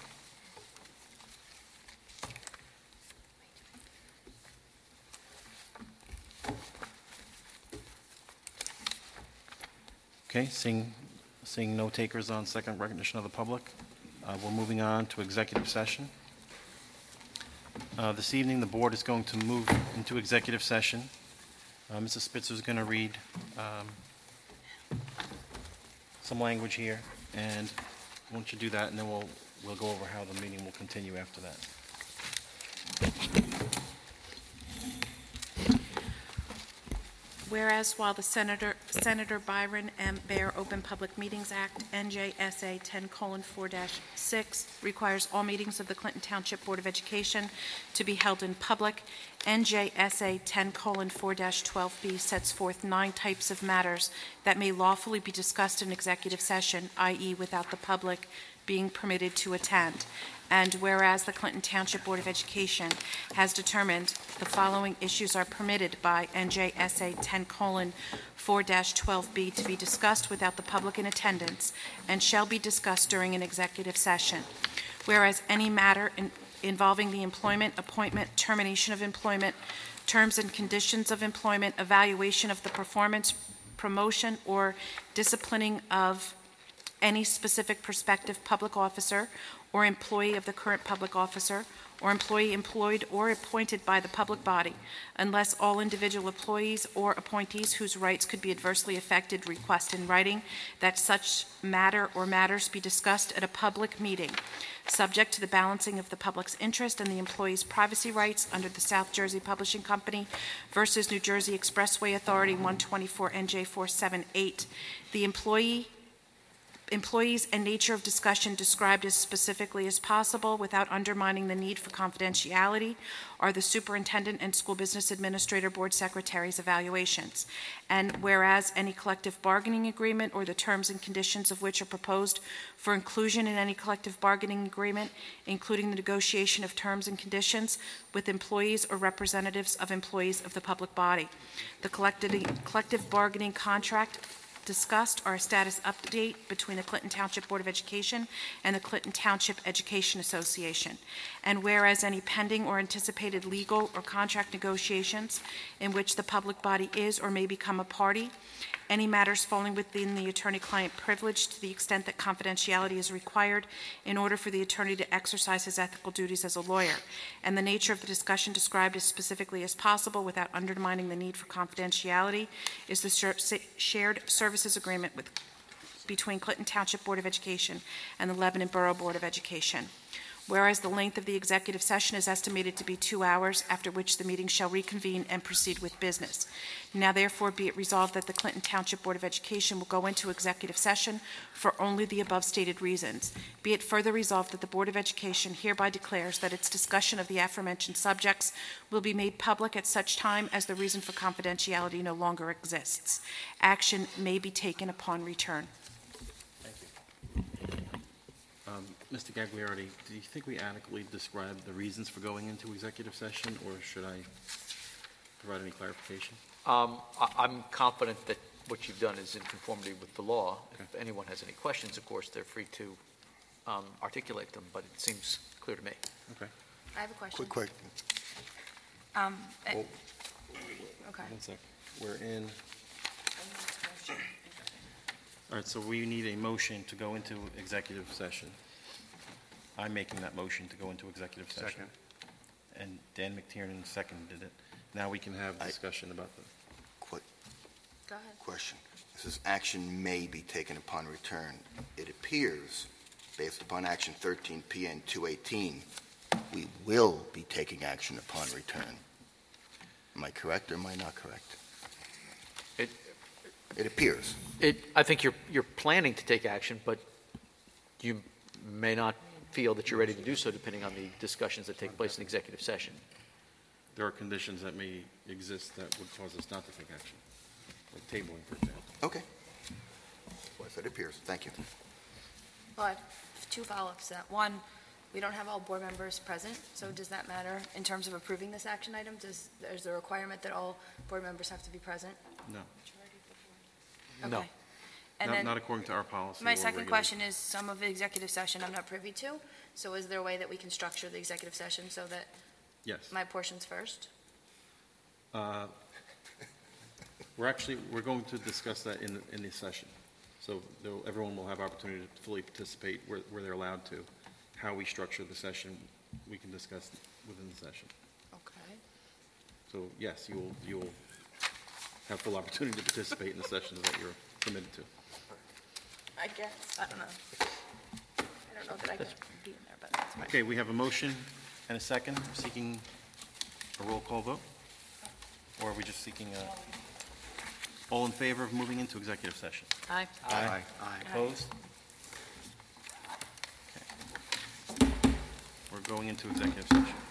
Okay, seeing, seeing no takers on second recognition of the public, uh, we're moving on to executive session. Uh, This evening, the board is going to move into executive session. Uh, Missus Spitzer is going to read um, some language here, and why don't you do that, and then we'll, we'll go over how the meeting will continue after that. Whereas while the Senator, Senator Byron M. Bear Open Public Meetings Act, N J S A ten colon four dash six, requires all meetings of the Clinton Township Board of Education to be held in public, N J S A ten colon four dash twelve B sets forth nine types of matters that may lawfully be discussed in executive session, that is without the public being permitted to attend. And whereas the Clinton Township Board of Education has determined the following issues are permitted by N J S A ten colon four dash twelve B to be discussed without the public in attendance and shall be discussed during an executive session. Whereas any matter in, involving the employment, appointment, termination of employment, terms and conditions of employment, evaluation of the performance, promotion, or disciplining of any specific prospective public officer or employee of the current public officer or employee employed or appointed by the public body, unless all individual employees or appointees whose rights could be adversely affected request in writing that such matter or matters be discussed at a public meeting, subject to the balancing of the public's interest and the employee's privacy rights under the South Jersey Publishing Company versus New Jersey Expressway Authority one twenty-four N J four seventy-eight. The employee employees and nature of discussion described as specifically as possible without undermining the need for confidentiality are the superintendent and school business administrator board secretary's evaluations. And whereas any collective bargaining agreement or the terms and conditions of which are proposed for inclusion in any collective bargaining agreement, including the negotiation of terms and conditions with employees or representatives of employees of the public body. The collective, collective bargaining contract discussed are a status update between the Clinton Township Board of Education and the Clinton Township Education Association. And whereas any pending or anticipated legal or contract negotiations in which the public body is or may become a party, any matters falling within the attorney-client privilege to the extent that confidentiality is required in order for the attorney to exercise his ethical duties as a lawyer, and the nature of the discussion described as specifically as possible without undermining the need for confidentiality is the shared services agreement with, between Clinton Township Board of Education and the Lebanon Borough Board of Education. Whereas the length of the executive session is estimated to be two hours, after which the meeting shall reconvene and proceed with business. Now therefore be it resolved that the Clinton Township Board of Education will go into executive session for only the above stated reasons. Be it further resolved that the Board of Education hereby declares that its discussion of the aforementioned subjects will be made public at such time as the reason for confidentiality no longer exists. Action may be taken upon return. Um, Mister Gagliardi, do you think we adequately described the reasons for going into executive session, or should I provide any clarification? Um, I, I'm confident that what you've done is in conformity with the law. Okay. If anyone has any questions, of course, they're free to um, articulate them, but it seems clear to me. Okay. I have a question. Quick question. Um, uh, Well, Okay. One sec. We're in, all right, so we need a motion to go into executive session. I'm making that motion to go into executive session. Second. And Dan McTiernan seconded it. Now we can have I- discussion about the, Quick Go ahead. question. This is action may be taken upon return. It appears, based upon action thirteen P N two eighteen, we will be taking action upon return. Am I correct or am I not correct? It, It appears. it, I think you're, you're planning to take action, but you may not feel that you're ready to do so depending on the discussions that take place in executive session. there are conditions that may exist that would cause us not to take action, like tabling, for example. Okay. Well, it appears. Thank you. Well, I have two follow-ups to that. One, we don't have all board members present, so does that matter in terms of approving this action item? Does, is there a requirement that all board members have to be present? No. No. Okay. And Not, then not according to our policy. my or second regulations. question is, some of the executive session I'm not privy to, so is there a way that we can structure the executive session so that Yes. my portion's first? Uh, We're actually, we're going to discuss that in, in this session. So there'll- everyone will have opportunity to fully participate where, where they're allowed to. How we structure the session, we can discuss within the session. Okay. So yes, you will, you will have full opportunity to participate in the sessions that you're committed to. I guess, I don't know. I don't know that I can be in there, but that's fine. Okay, we have a motion and a second, seeking a roll call vote? Or are we just seeking a, all in favor of moving into executive session? Aye. Aye. Aye. Opposed? Okay. We're going into executive session.